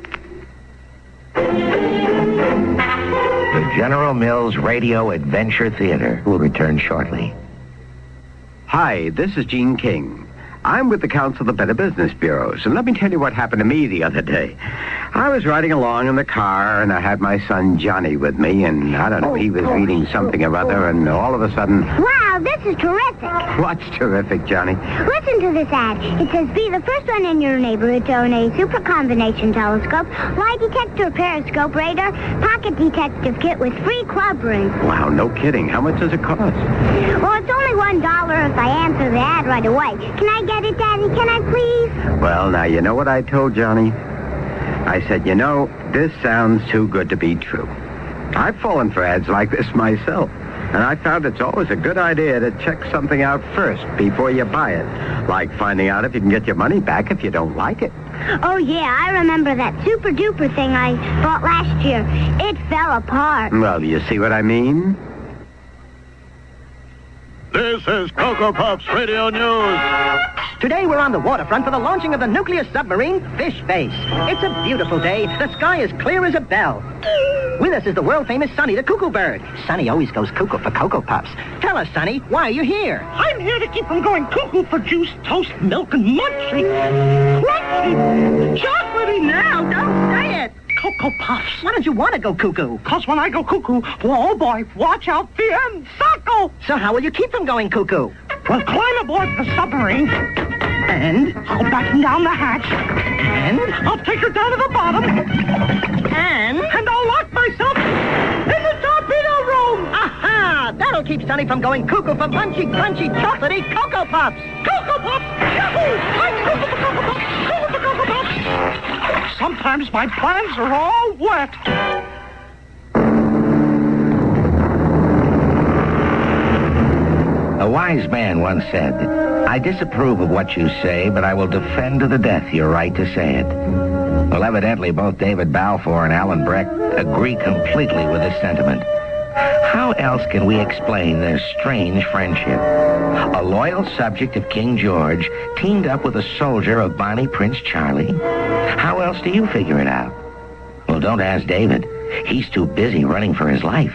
S8: The General Mills Radio Adventure Theater will return shortly.
S20: Hi, this is Gene King. I'm with the Council of the Better Business Bureaus, and let me tell you what happened to me the other day. I was riding along in the car, and I had my son Johnny with me, and I don't know, he was reading something or other, and all of a sudden...
S15: Wow, this is terrific.
S20: What's terrific, Johnny?
S15: Listen to this ad. It says, be the first one in your neighborhood to own a super combination telescope, lie detector, periscope, radar, pocket detective kit with free club room.
S20: Wow, no kidding. How much does it cost?
S15: Well, it's only $1 if I answer the ad right away. Can I get it, Daddy? Can I please?
S20: Well, now, you know what I told Johnny? I said, you know, this sounds too good to be true. I've fallen for ads like this myself, and I found it's always a good idea to check something out first before you buy it, like finding out if you can get your money back if you don't like it.
S15: Oh, yeah, I remember that super-duper thing I bought last year. It fell apart.
S20: Well, you see what I mean?
S1: This is Cocoa Puffs Radio News.
S12: Today we're on the waterfront for the launching of the nuclear submarine Fish Face. It's a beautiful day. The sky is clear as a bell. With us is the world-famous Sonny the Cuckoo Bird. Sonny always goes cuckoo for Cocoa Puffs. Tell us, Sonny, why are you here?
S19: I'm here to keep from going cuckoo for juice, toast, milk, and munchy. Crunchy. Chocolatey now. Don't say it. Cocoa Puffs.
S12: Why don't you want to go cuckoo?
S19: Because when I go cuckoo, oh boy, watch out, the end suckle.
S12: So how will you keep from going cuckoo?
S19: Well, climb aboard the submarine.
S12: And?
S19: I'll batten down the hatch.
S12: And?
S19: I'll take her down to the bottom.
S12: And?
S19: And I'll lock myself in the torpedo room.
S12: Aha! That'll keep Sonny from going cuckoo for munchy, crunchy, chocolatey Cocoa Puffs.
S19: Cocoa Puffs! Yahoo! I'm cuckoo for Cocoa Puffs! Cuckoo for Cocoa Puffs! Sometimes my plans are all wet.
S8: A wise man once said, I disapprove of what you say, but I will defend to the death your right to say it. Well, evidently, both David Balfour and Alan Breck agree completely with this sentiment. How else can we explain their strange friendship? A loyal subject of King George teamed up with a soldier of Bonnie Prince Charlie? How else do you figure it out? Well, don't ask David. He's too busy running for his life.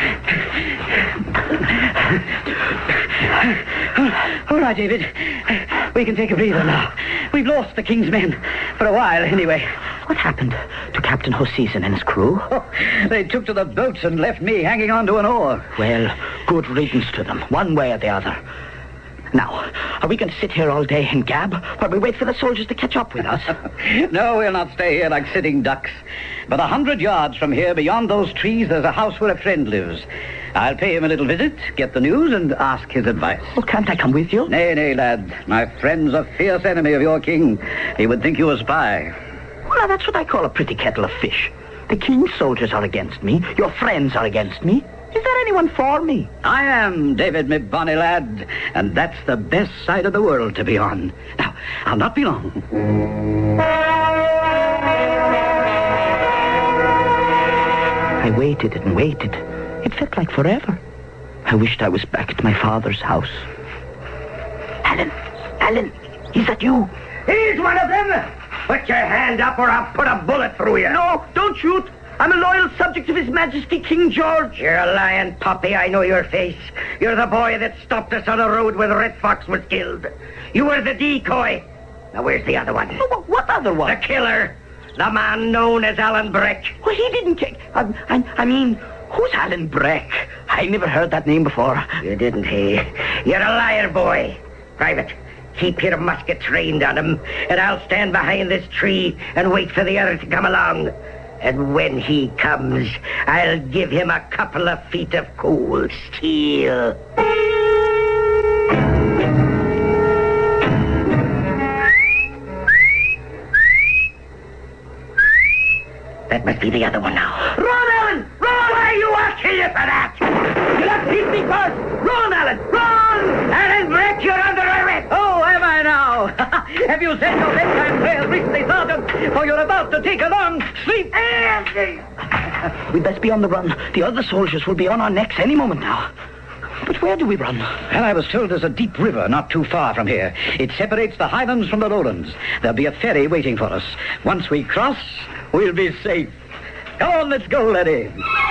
S12: All right, David. We can take a breather now. We've lost the King's men. For a while, anyway. What happened to Captain Hoseason and his crew?
S21: They took to the boats and left me hanging onto an oar.
S12: Well, good riddance to them, one way or the other. Now, are we going to sit here all day and gab while we wait for the soldiers to catch up with us?
S21: No, we'll not stay here like sitting ducks. But 100 yards from here, beyond those trees, there's a house where a friend lives. I'll pay him a little visit, get the news, and ask his advice.
S12: Well, can't I come with you?
S21: Nay, nay, lad. My friend's a fierce enemy of your king. He would think you a spy.
S12: Well, now, that's what I call a pretty kettle of fish. The King's soldiers are against me. Your friends are against me. Is there anyone for me?
S21: I am, David, me bonny lad, and that's the best side of the world to be on. Now, I'll not be long.
S12: I waited and waited. It felt like forever. I wished I was back at my father's house. Alan, is that you?
S19: He's one of them. Put your hand up or I'll put a bullet through you. No, don't shoot. I'm a loyal subject of His Majesty King George. You're a lying puppy. I know your face. You're the boy that stopped us on the road when Red Fox was killed. You were the decoy. Now, where's the other one?
S12: What other one?
S19: The killer. The man known as Alan Breck.
S12: Well, he didn't take... I mean, who's Alan Breck? I never heard that name before.
S19: You didn't, hey? You're a liar, boy. Private, keep your musket trained on him, and I'll stand behind this tree and wait for the other to come along. And when he comes, I'll give him a couple of feet of cold steel. That must be the other one now. Run, Alan! Run! Why, you I'll kill you for that! You'll have to hit me first! Run, Alan! Run! Alan Breck, you're under arrest!
S21: Oh, am I now? Have you said your bedtime prayers recently, Sergeant? For you're about to take a long sleep.
S12: We'd best be on the run. The other soldiers will be on our necks any moment now. But where do we run?
S21: Well, I was told there's a deep river not too far from here. It separates the highlands from the lowlands. There'll be a ferry waiting for us. Once we cross, we'll be safe. Come on, let's go, laddie.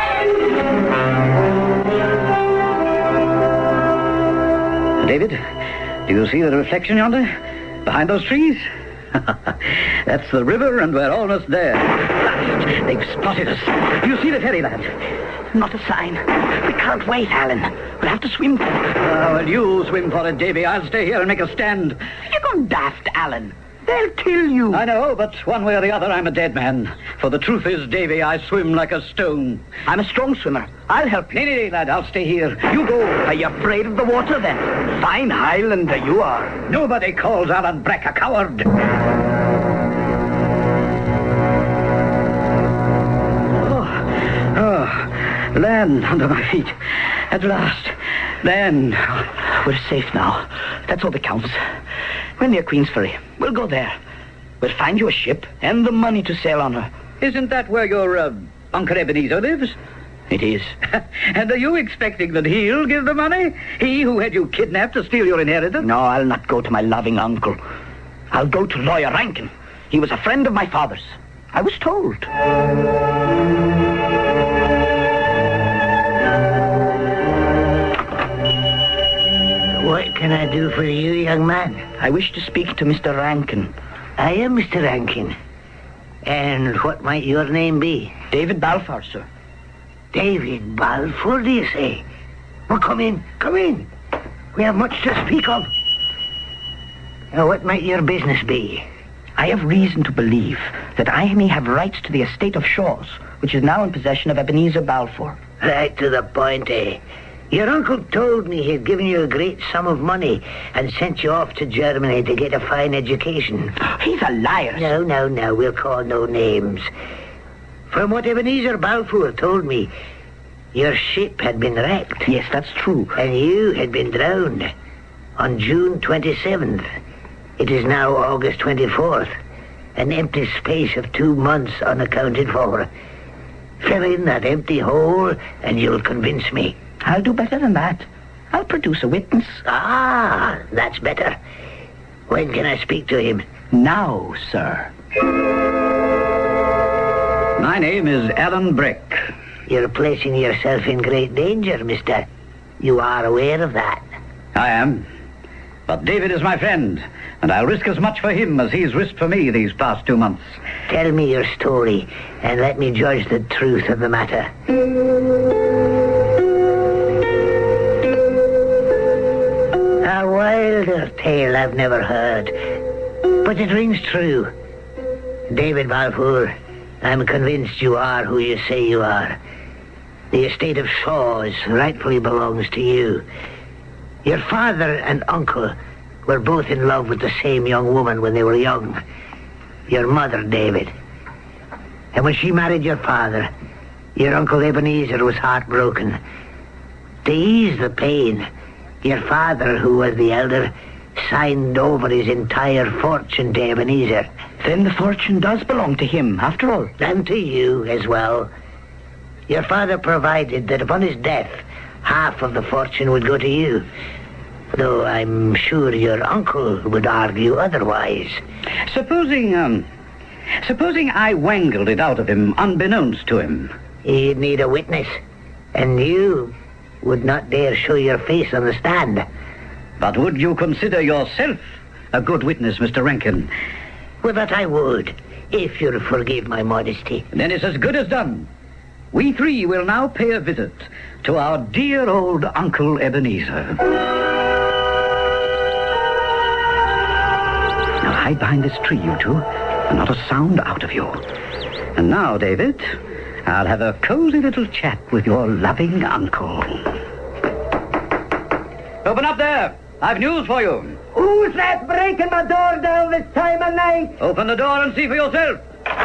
S21: David, do you see the reflection yonder? Behind those trees? That's the river, and we're almost there. They've spotted us. Do you see the ferry, lad?
S12: Not a sign. We can't wait, Alan. We'll have to swim for it.
S21: Well, you swim for it, Davy. I'll stay here and make a stand.
S12: You're gone daft, Alan. They'll kill you.
S21: I know, but one way or the other, I'm a dead man. For the truth is, Davy, I swim like a stone.
S12: I'm a strong swimmer. I'll help you.
S21: Nay, lad, I'll stay here. You go.
S12: Are you afraid of the water, then? Fine Highlander you are.
S21: Nobody calls Alan Breck a coward.
S12: Land under my feet. At last. Land.
S17: We're safe now. That's all that counts. We're near Queensferry. We'll go there. We'll find you a ship and the money to sail on her.
S12: Isn't that where your Uncle Ebenezer lives?
S17: It is.
S12: And are you expecting that he'll give the money? He who had you kidnapped to steal your inheritance?
S17: No, I'll not go to my loving uncle. I'll go to Lawyer Rankin. He was a friend of my father's. I was told.
S18: What can I do for you, young man?
S17: I wish to speak to Mr. Rankin.
S18: I am Mr. Rankin. And what might your name be?
S17: David Balfour, sir.
S18: David Balfour, do you say? Well, come in, come in. We have much to speak of. Now, what might your business be?
S17: I have reason to believe that I may have rights to the estate of Shaw's, which is now in possession of Ebenezer Balfour.
S18: Right to the point, eh? Your uncle told me he'd given you a great sum of money and sent you off to Germany to get a fine education.
S17: He's a liar.
S18: No, we'll call no names. From what Ebenezer Balfour told me, your ship had been wrecked.
S17: Yes, that's true.
S18: And you had been drowned on June 27th. It is now August 24th. An empty space of 2 months unaccounted for. Fill in that empty hole and you'll convince me.
S17: I'll do better than that. I'll produce a witness.
S18: Ah, that's better. When can I speak to him?
S17: Now, sir.
S12: My name is Alan Breck.
S18: You're placing yourself in great danger, mister. You are aware of that?
S12: I am. But David is my friend, and I'll risk as much for him as he's risked for me these past 2 months.
S18: Tell me your story, and let me judge the truth of the matter. A wilder tale I've never heard, but it rings true. David Balfour, I'm convinced you are who you say you are. The estate of Shaw's rightfully belongs to you. Your father and uncle were both in love with the same young woman when they were young. Your mother, David. And when she married your father, your Uncle Ebenezer was heartbroken. To ease the pain, your father, who was the elder, signed over his entire fortune to Ebenezer.
S17: Then the fortune does belong to him, after all.
S18: And to you as well. Your father provided that upon his death, half of the fortune would go to you. Though I'm sure your uncle would argue otherwise.
S12: Supposing I wangled it out of him unbeknownst to him.
S18: He'd need a witness. And you would not dare show your face on the stand.
S12: But would you consider yourself a good witness, Mr. Rankin?
S18: Well, that I would, if you'll forgive my modesty.
S12: Then it's as good as done. We three will now pay a visit to our dear old Uncle Ebenezer. Now hide behind this tree, you two, and not a sound out of you. And now, David, I'll have a cozy little chat with your loving uncle. Open up there. I've news for you.
S18: Who's that breaking my door down this time of night?
S12: Open the door and see for yourself.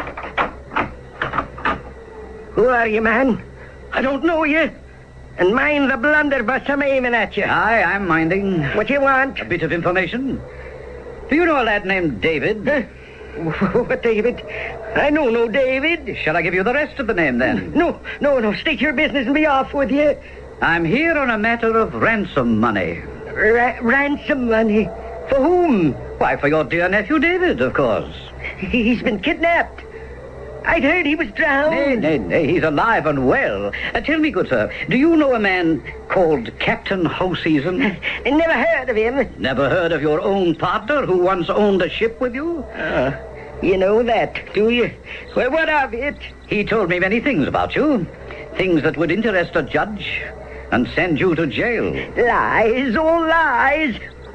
S18: Who are you, man? I don't know you. And mind the blunderbuss I'm aiming at you.
S12: Aye, I'm minding.
S18: What you want?
S12: A bit of information. Do you know a lad named David?
S18: What David? I know no David.
S12: Shall I give you the rest of the name, then?
S18: No. State your business and be off with you.
S12: I'm here on a matter of ransom money.
S18: Ransom money? For whom?
S12: Why, for your dear nephew David, of course.
S18: He's been kidnapped. I'd heard he was drowned.
S12: Nay, he's alive and well. Tell me, good sir, do you know a man called Captain Hoseason?
S18: Never heard of him.
S12: Never heard of your own partner who once owned a ship with you?
S18: You know that, do you? Well, what of it?
S12: He told me many things about you. Things that would interest a judge and send you to jail.
S18: Lies, all lies.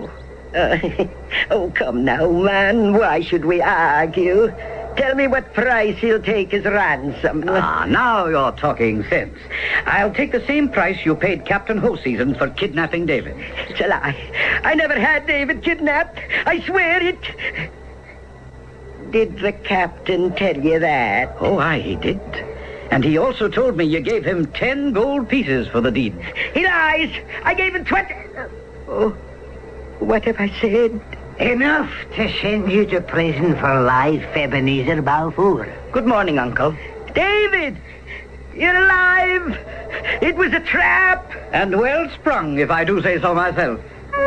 S18: Oh, come now, man. Why should we argue? Tell me what price he'll take as ransom.
S12: Now you're talking sense. I'll take the same price you paid Captain Hoseason for kidnapping David.
S18: It's a lie. I never had David kidnapped. I swear it. Did the captain tell you that?
S12: Oh, aye, he did.
S21: And he also told me you gave him 10 gold pieces for the deed.
S19: He lies. I gave him 20. Oh, what have I said?
S18: Enough to send you to prison for life, Ebenezer Balfour.
S21: Good morning, Uncle.
S19: David, you're alive. It was a trap.
S21: And well sprung, if I do say so myself.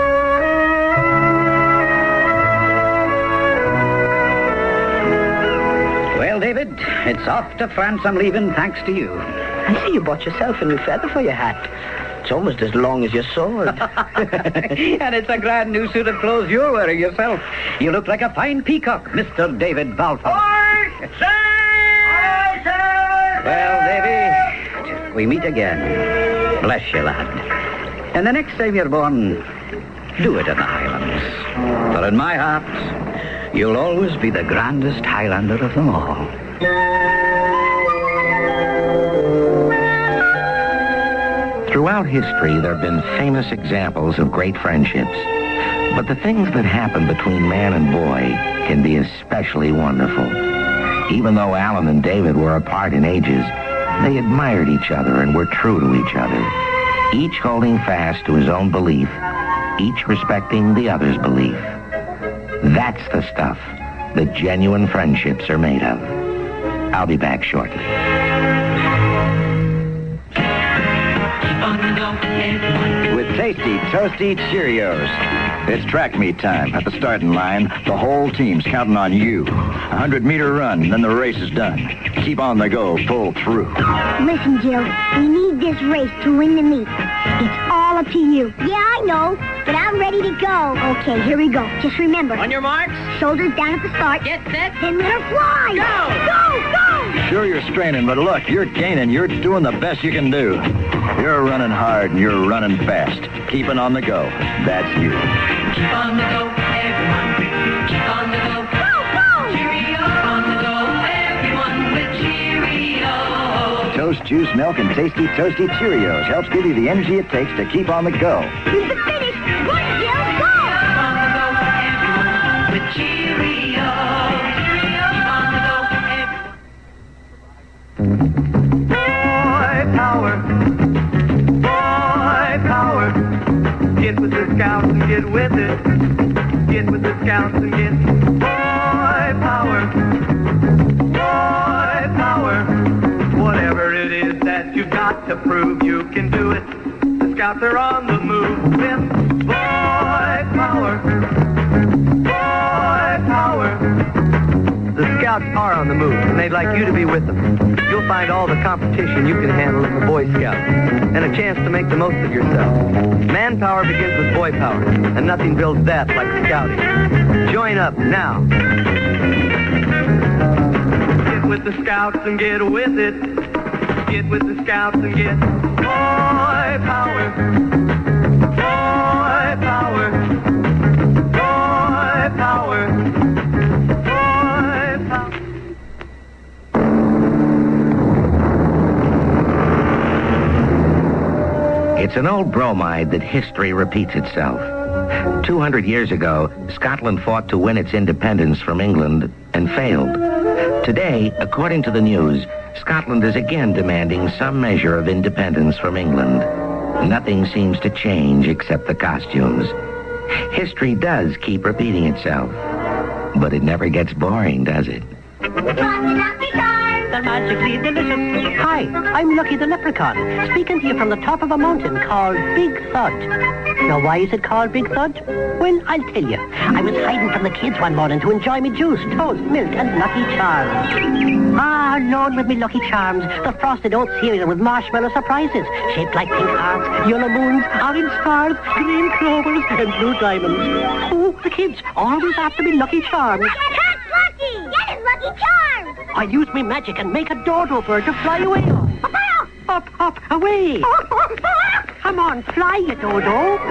S21: Well, David, it's off to France I'm leaving, thanks to you.
S17: I see you bought yourself a new feather for your hat. It's almost as long as your sword.
S21: And it's a grand new suit of clothes you're wearing yourself. You look like a fine peacock, Mr. David Balfour.
S19: Aye, sir! Aye, sir!
S21: Well, Davy, till we meet again. Bless you, lad. And the next time you're born, do it in the Highlands. For in my heart, you'll always be the grandest Highlander of them all.
S8: Throughout history, there have been famous examples of great friendships. But the things that happen between man and boy can be especially wonderful. Even though Alan and David were apart in ages, they admired each other and were true to each other, each holding fast to his own belief, each respecting the other's belief. That's the stuff that genuine friendships are made of. I'll be back shortly.
S14: With tasty, toasty Cheerios. It's track meet time. At the starting line, the whole team's counting on you. 100-meter run, then the race is done. Keep on the go, pull through.
S15: Listen, Jill, we need this race to win the meet. It's all up to you. Yeah, I know, but I'm ready to go. Okay, here we go. Just remember.
S12: On your marks.
S15: Shoulders down at the start.
S12: Get set.
S15: Then let her fly.
S12: Go!
S15: Go, go!
S14: Sure, you're straining, but look, you're gaining. You're doing the best you can do. You're running hard and you're running fast. Keeping on the go. That's you.
S13: Keep on the go, everyone. Keep on the go.
S15: Go, go!
S13: Cheerio. Keep on the go, everyone with Cheerios.
S14: Toast, juice, milk, and tasty, toasty Cheerios helps give you the energy it takes to keep on the go.
S15: Here's the finish. Run, Jill, go!
S13: Keep on the go, everyone with Cheerios. Keep on the go, everyone.
S12: Boy power. Boy power. Get with the scouts and get with it. Get with the scouts and get boy power. Boy power. Whatever it is that you've got to prove, you can do it. The scouts are on the move with boy power. Boy power. The scouts are on the move, and they'd like you to be with them. You'll find all the competition you can handle in the Boy Scouts, and a chance to make the most of yourself. Manpower begins with boy power, and nothing builds that like scouting. Join up now. Get with the Scouts and get with it. Get with the Scouts and get boy power. Boy power. Boy power. Boy power.
S8: It's an old bromide that history repeats itself. 200 years ago, Scotland fought to win its independence from England and failed. Today, according to the news, Scotland is again demanding some measure of independence from England. Nothing seems to change except the costumes. History does keep repeating itself, but it never gets boring, does it?
S3: They're magically delicious. Hi, I'm Lucky the Leprechaun, speaking to you from the top of a mountain called Big Thud. Now, why is it called Big Thud? Well, I'll tell you. I was hiding from the kids one morning to enjoy me juice, toast, milk, and Lucky Charms. Ah, Lord, with me Lucky Charms, the frosted oat cereal with marshmallow surprises, shaped like pink hearts, yellow moons, orange stars, green clovers, and blue diamonds. Oh, the kids always after me Lucky Charms.
S15: Catch Lucky! Get his Lucky Charms!
S3: I'll use me magic and make a dodo bird to fly away on. Up, up, away. Come on, fly, you dodo.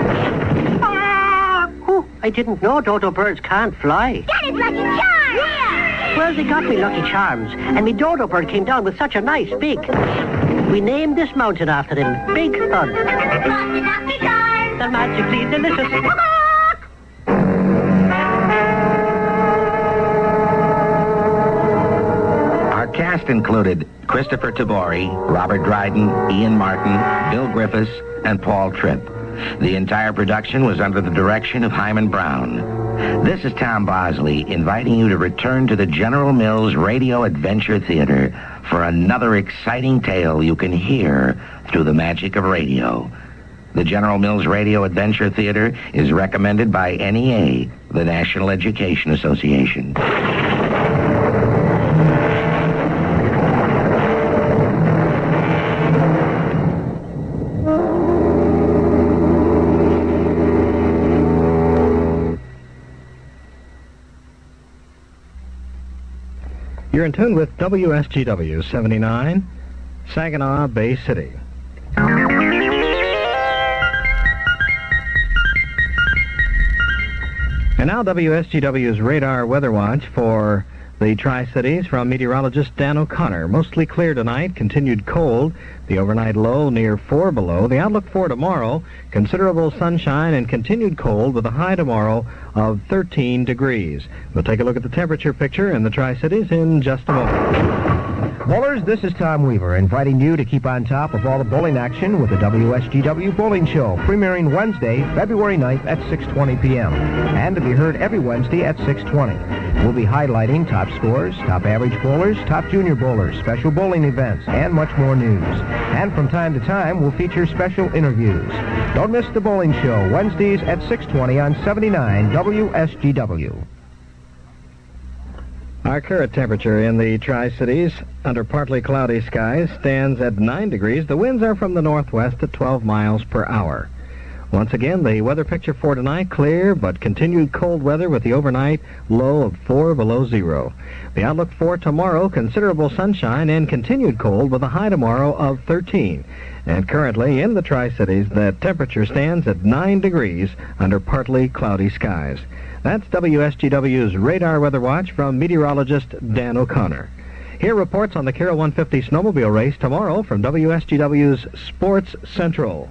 S3: Oh, I didn't know dodo birds can't fly.
S15: Get his Lucky Charms! Yeah!
S3: Well, they got me Lucky Charms, and me dodo bird came down with such a nice big. We named this mountain after him, Big Thud.
S15: Lucky Charms!
S3: They're magically delicious.
S8: Our cast included Christopher Tabori, Robert Dryden, Ian Martin, Bill Griffiths, and Paul Tripp. The entire production was under the direction of Hyman Brown. This is Tom Bosley inviting you to return to the General Mills Radio Adventure Theater for another exciting tale you can hear through the magic of radio. The General Mills Radio Adventure Theater is recommended by NEA, the National Education Association.
S11: You're in tune with WSGW 79, Saginaw Bay City. And now WSGW's radar weather watch for the Tri-Cities from meteorologist Dan O'Connor. Mostly clear tonight, continued cold. The overnight low near 4 below. The outlook for tomorrow, considerable sunshine and continued cold with a high tomorrow of 13 degrees. We'll take a look at the temperature picture in the Tri-Cities in just a moment.
S4: Bowlers, this is Tom Weaver, inviting you to keep on top of all the bowling action with the WSGW Bowling Show, premiering Wednesday, February 9th at 6:20 p.m. and to be heard every Wednesday at 6:20. We'll be highlighting top scores, top average bowlers, top junior bowlers, special bowling events, and much more news. And from time to time, we'll feature special interviews. Don't miss the Bowling Show, Wednesdays at 6:20 on 79 WSGW.
S11: Our current temperature in the Tri-Cities under partly cloudy skies stands at 9 degrees. The winds are from the northwest at 12 miles per hour. Once again, the weather picture for tonight, clear but continued cold weather with the overnight low of 4 below zero. The outlook for tomorrow, considerable sunshine and continued cold with a high tomorrow of 13. And currently in the Tri-Cities, the temperature stands at 9 degrees under partly cloudy skies. That's WSGW's Radar Weather Watch from meteorologist Dan O'Connor. Here reports on the Carroll 150 snowmobile race tomorrow from WSGW's Sports Central.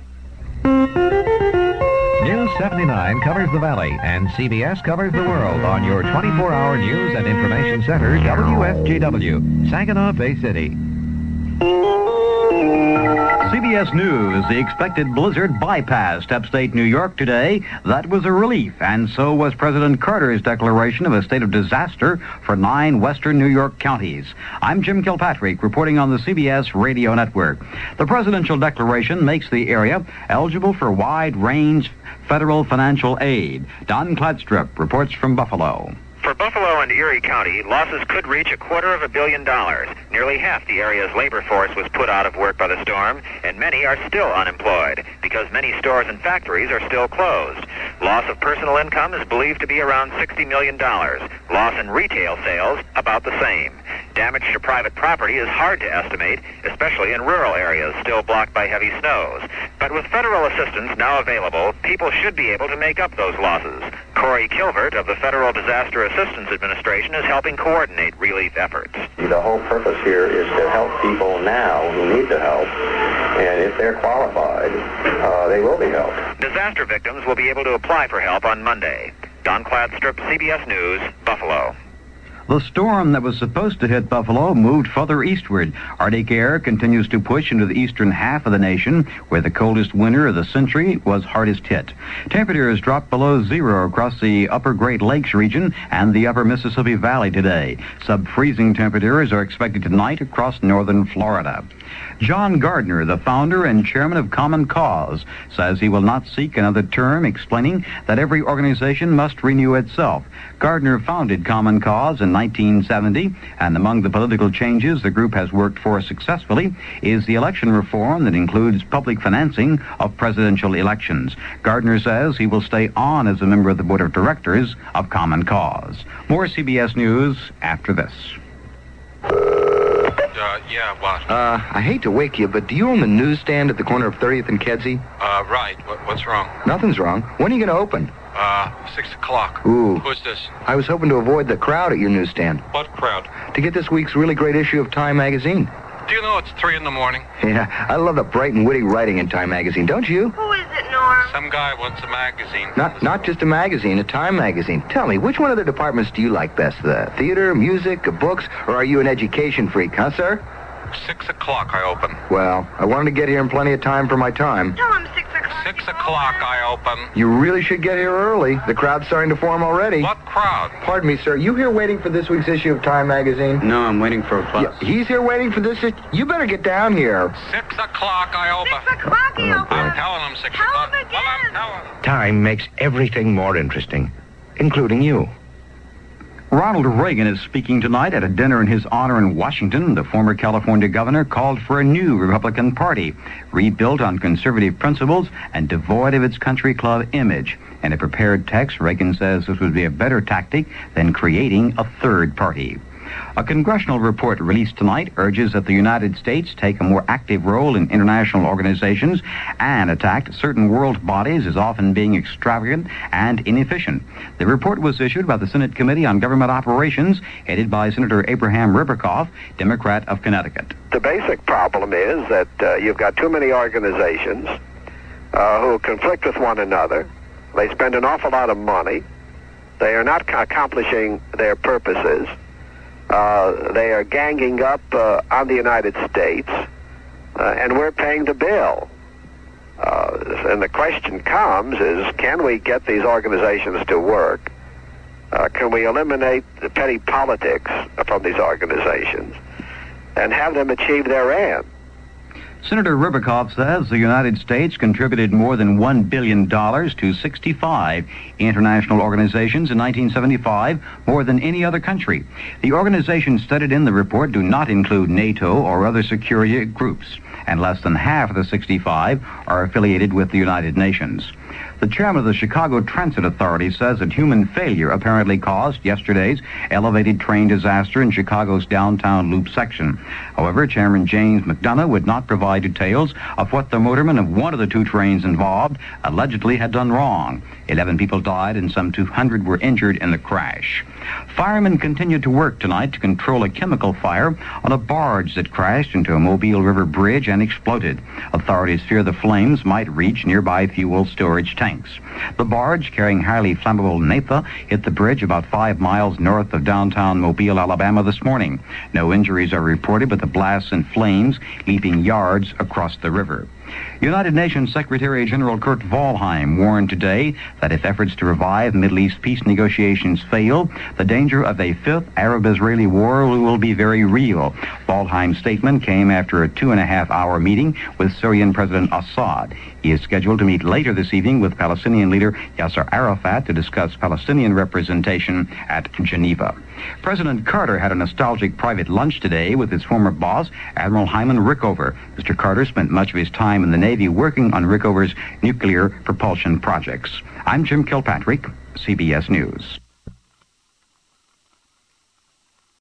S6: News 79 covers the Valley, and CBS covers the world on your 24-hour news and information center, WSGW, Saginaw Bay City.
S23: CBS News, the expected blizzard bypassed upstate New York today. That was a relief, and so was President Carter's declaration of a state of disaster for 9 western New York counties. I'm Jim Kilpatrick, reporting on the CBS Radio Network. The presidential declaration makes the area eligible for wide-range federal financial aid. Don Kladstrup reports from Buffalo.
S24: For Buffalo and Erie County, losses could reach $250 million. Nearly half the area's labor force was put out of work by the storm, and many are still unemployed because many stores and factories are still closed. Loss of personal income is believed to be around $60 million. Loss in retail sales, about the same. Damage to private property is hard to estimate, especially in rural areas still blocked by heavy snows. But with federal assistance now available, people should be able to make up those losses. Corey Kilvert of the Federal Disaster Assistance Administration is helping coordinate relief efforts.
S25: The whole purpose here is to help people now who need the help, and if they're qualified, they will be helped.
S24: Disaster victims will be able to apply for help on Monday. Don Kladstrup, CBS News, Buffalo.
S23: The storm that was supposed to hit Buffalo moved further eastward. Arctic air continues to push into the eastern half of the nation, where the coldest winter of the century was hardest hit. Temperatures dropped below zero across the upper Great Lakes region and the upper Mississippi Valley today. Sub-freezing temperatures are expected tonight across northern Florida. John Gardner, the founder and chairman of Common Cause, says he will not seek another term, explaining that every organization must renew itself. Gardner founded Common Cause in 1970, and among the political changes the group has worked for successfully is the election reform that includes public financing of presidential elections. Gardner says he will stay on as a member of the board of directors of Common Cause. More CBS News after this.
S26: Yeah, what?
S27: I hate to wake you, but do you own the newsstand at the corner of 30th and Kedzie?
S26: Right. What's wrong?
S27: Nothing's wrong. When are you going to open?
S26: 6 o'clock.
S27: Ooh.
S26: Who's this?
S27: I was hoping to avoid the crowd at your newsstand.
S26: What crowd?
S27: To get this week's really great issue of Time magazine.
S26: Do you know it's 3 in the morning?
S27: Yeah, I love the bright and witty writing in Time magazine, don't you?
S16: Who is it, Norm?
S26: Some guy wants a magazine.
S27: Not just a magazine, a Time magazine. Tell me, which one of the departments do you like best? The theater, music, books, or are you an education freak, huh, sir?
S26: 6 o'clock I open.
S27: Well, I wanted to get here in plenty of time for my time.
S2: Tell him 6 o'clock.
S26: 6 o'clock I open.
S27: You really should get here early. The crowd's starting to form already.
S26: What crowd?
S27: Pardon me, sir. You here waiting for this week's issue of Time magazine?
S5: No, I'm waiting for a bus.
S27: Yeah, he's here waiting for this. You better get down here.
S26: 6 o'clock I open.
S2: 6 o'clock he opens.
S26: I'm telling him 6
S2: Tell
S26: o'clock.
S2: him again.
S26: Well, I'm telling him.
S8: Time makes everything more interesting, including you.
S23: Ronald Reagan is speaking tonight at a dinner in his honor in Washington. The former California governor called for a new Republican Party, rebuilt on conservative principles and devoid of its country club image. In a prepared text, Reagan says this would be a better tactic than creating a third party. A congressional report released tonight urges that the United States take a more active role in international organizations and attacked certain world bodies as often being extravagant and inefficient. The report was issued by the Senate Committee on Government Operations, headed by Senator Abraham Ribicoff, Democrat of Connecticut.
S25: The basic problem is that you've got too many organizations who conflict with one another. They spend an awful lot of money. They are not accomplishing their purposes. They are ganging up on the United States, and we're paying the bill. And the question comes is, can we get these organizations to work? Can we eliminate the petty politics from these organizations and have them achieve their end?
S23: Senator Ribicoff says the United States contributed more than $1 billion to 65 international organizations in 1975, more than any other country. The organizations studied in the report do not include NATO or other security groups, and less than half of the 65 are affiliated with the United Nations. The chairman of the Chicago Transit Authority says that human failure apparently caused yesterday's elevated train disaster in Chicago's downtown loop section. However, Chairman James McDonough would not provide details of what the motorman of one of the two trains involved allegedly had done wrong. 11 people died and some 200 were injured in the crash. Firemen continued to work tonight to control a chemical fire on a barge that crashed into a Mobile River bridge and exploded. Authorities fear the flames might reach nearby fuel storage tanks. The barge, carrying highly flammable naphtha, hit the bridge about 5 miles north of downtown Mobile, Alabama this morning. No injuries are reported, but the blasts and flames leaping yards across the river. United Nations Secretary General Kurt Waldheim warned today that if efforts to revive Middle East peace negotiations fail, the danger of a fifth Arab-Israeli war will be very real. Waldheim's statement came after a 2.5-hour meeting with Syrian President Assad. He is scheduled to meet later this evening with Palestinian leader Yasser Arafat to discuss Palestinian representation at Geneva. President Carter had a nostalgic private lunch today with his former boss, Admiral Hyman Rickover. Mr. Carter spent much of his time in the Navy working on Rickover's nuclear propulsion projects. I'm Jim Kilpatrick, CBS News.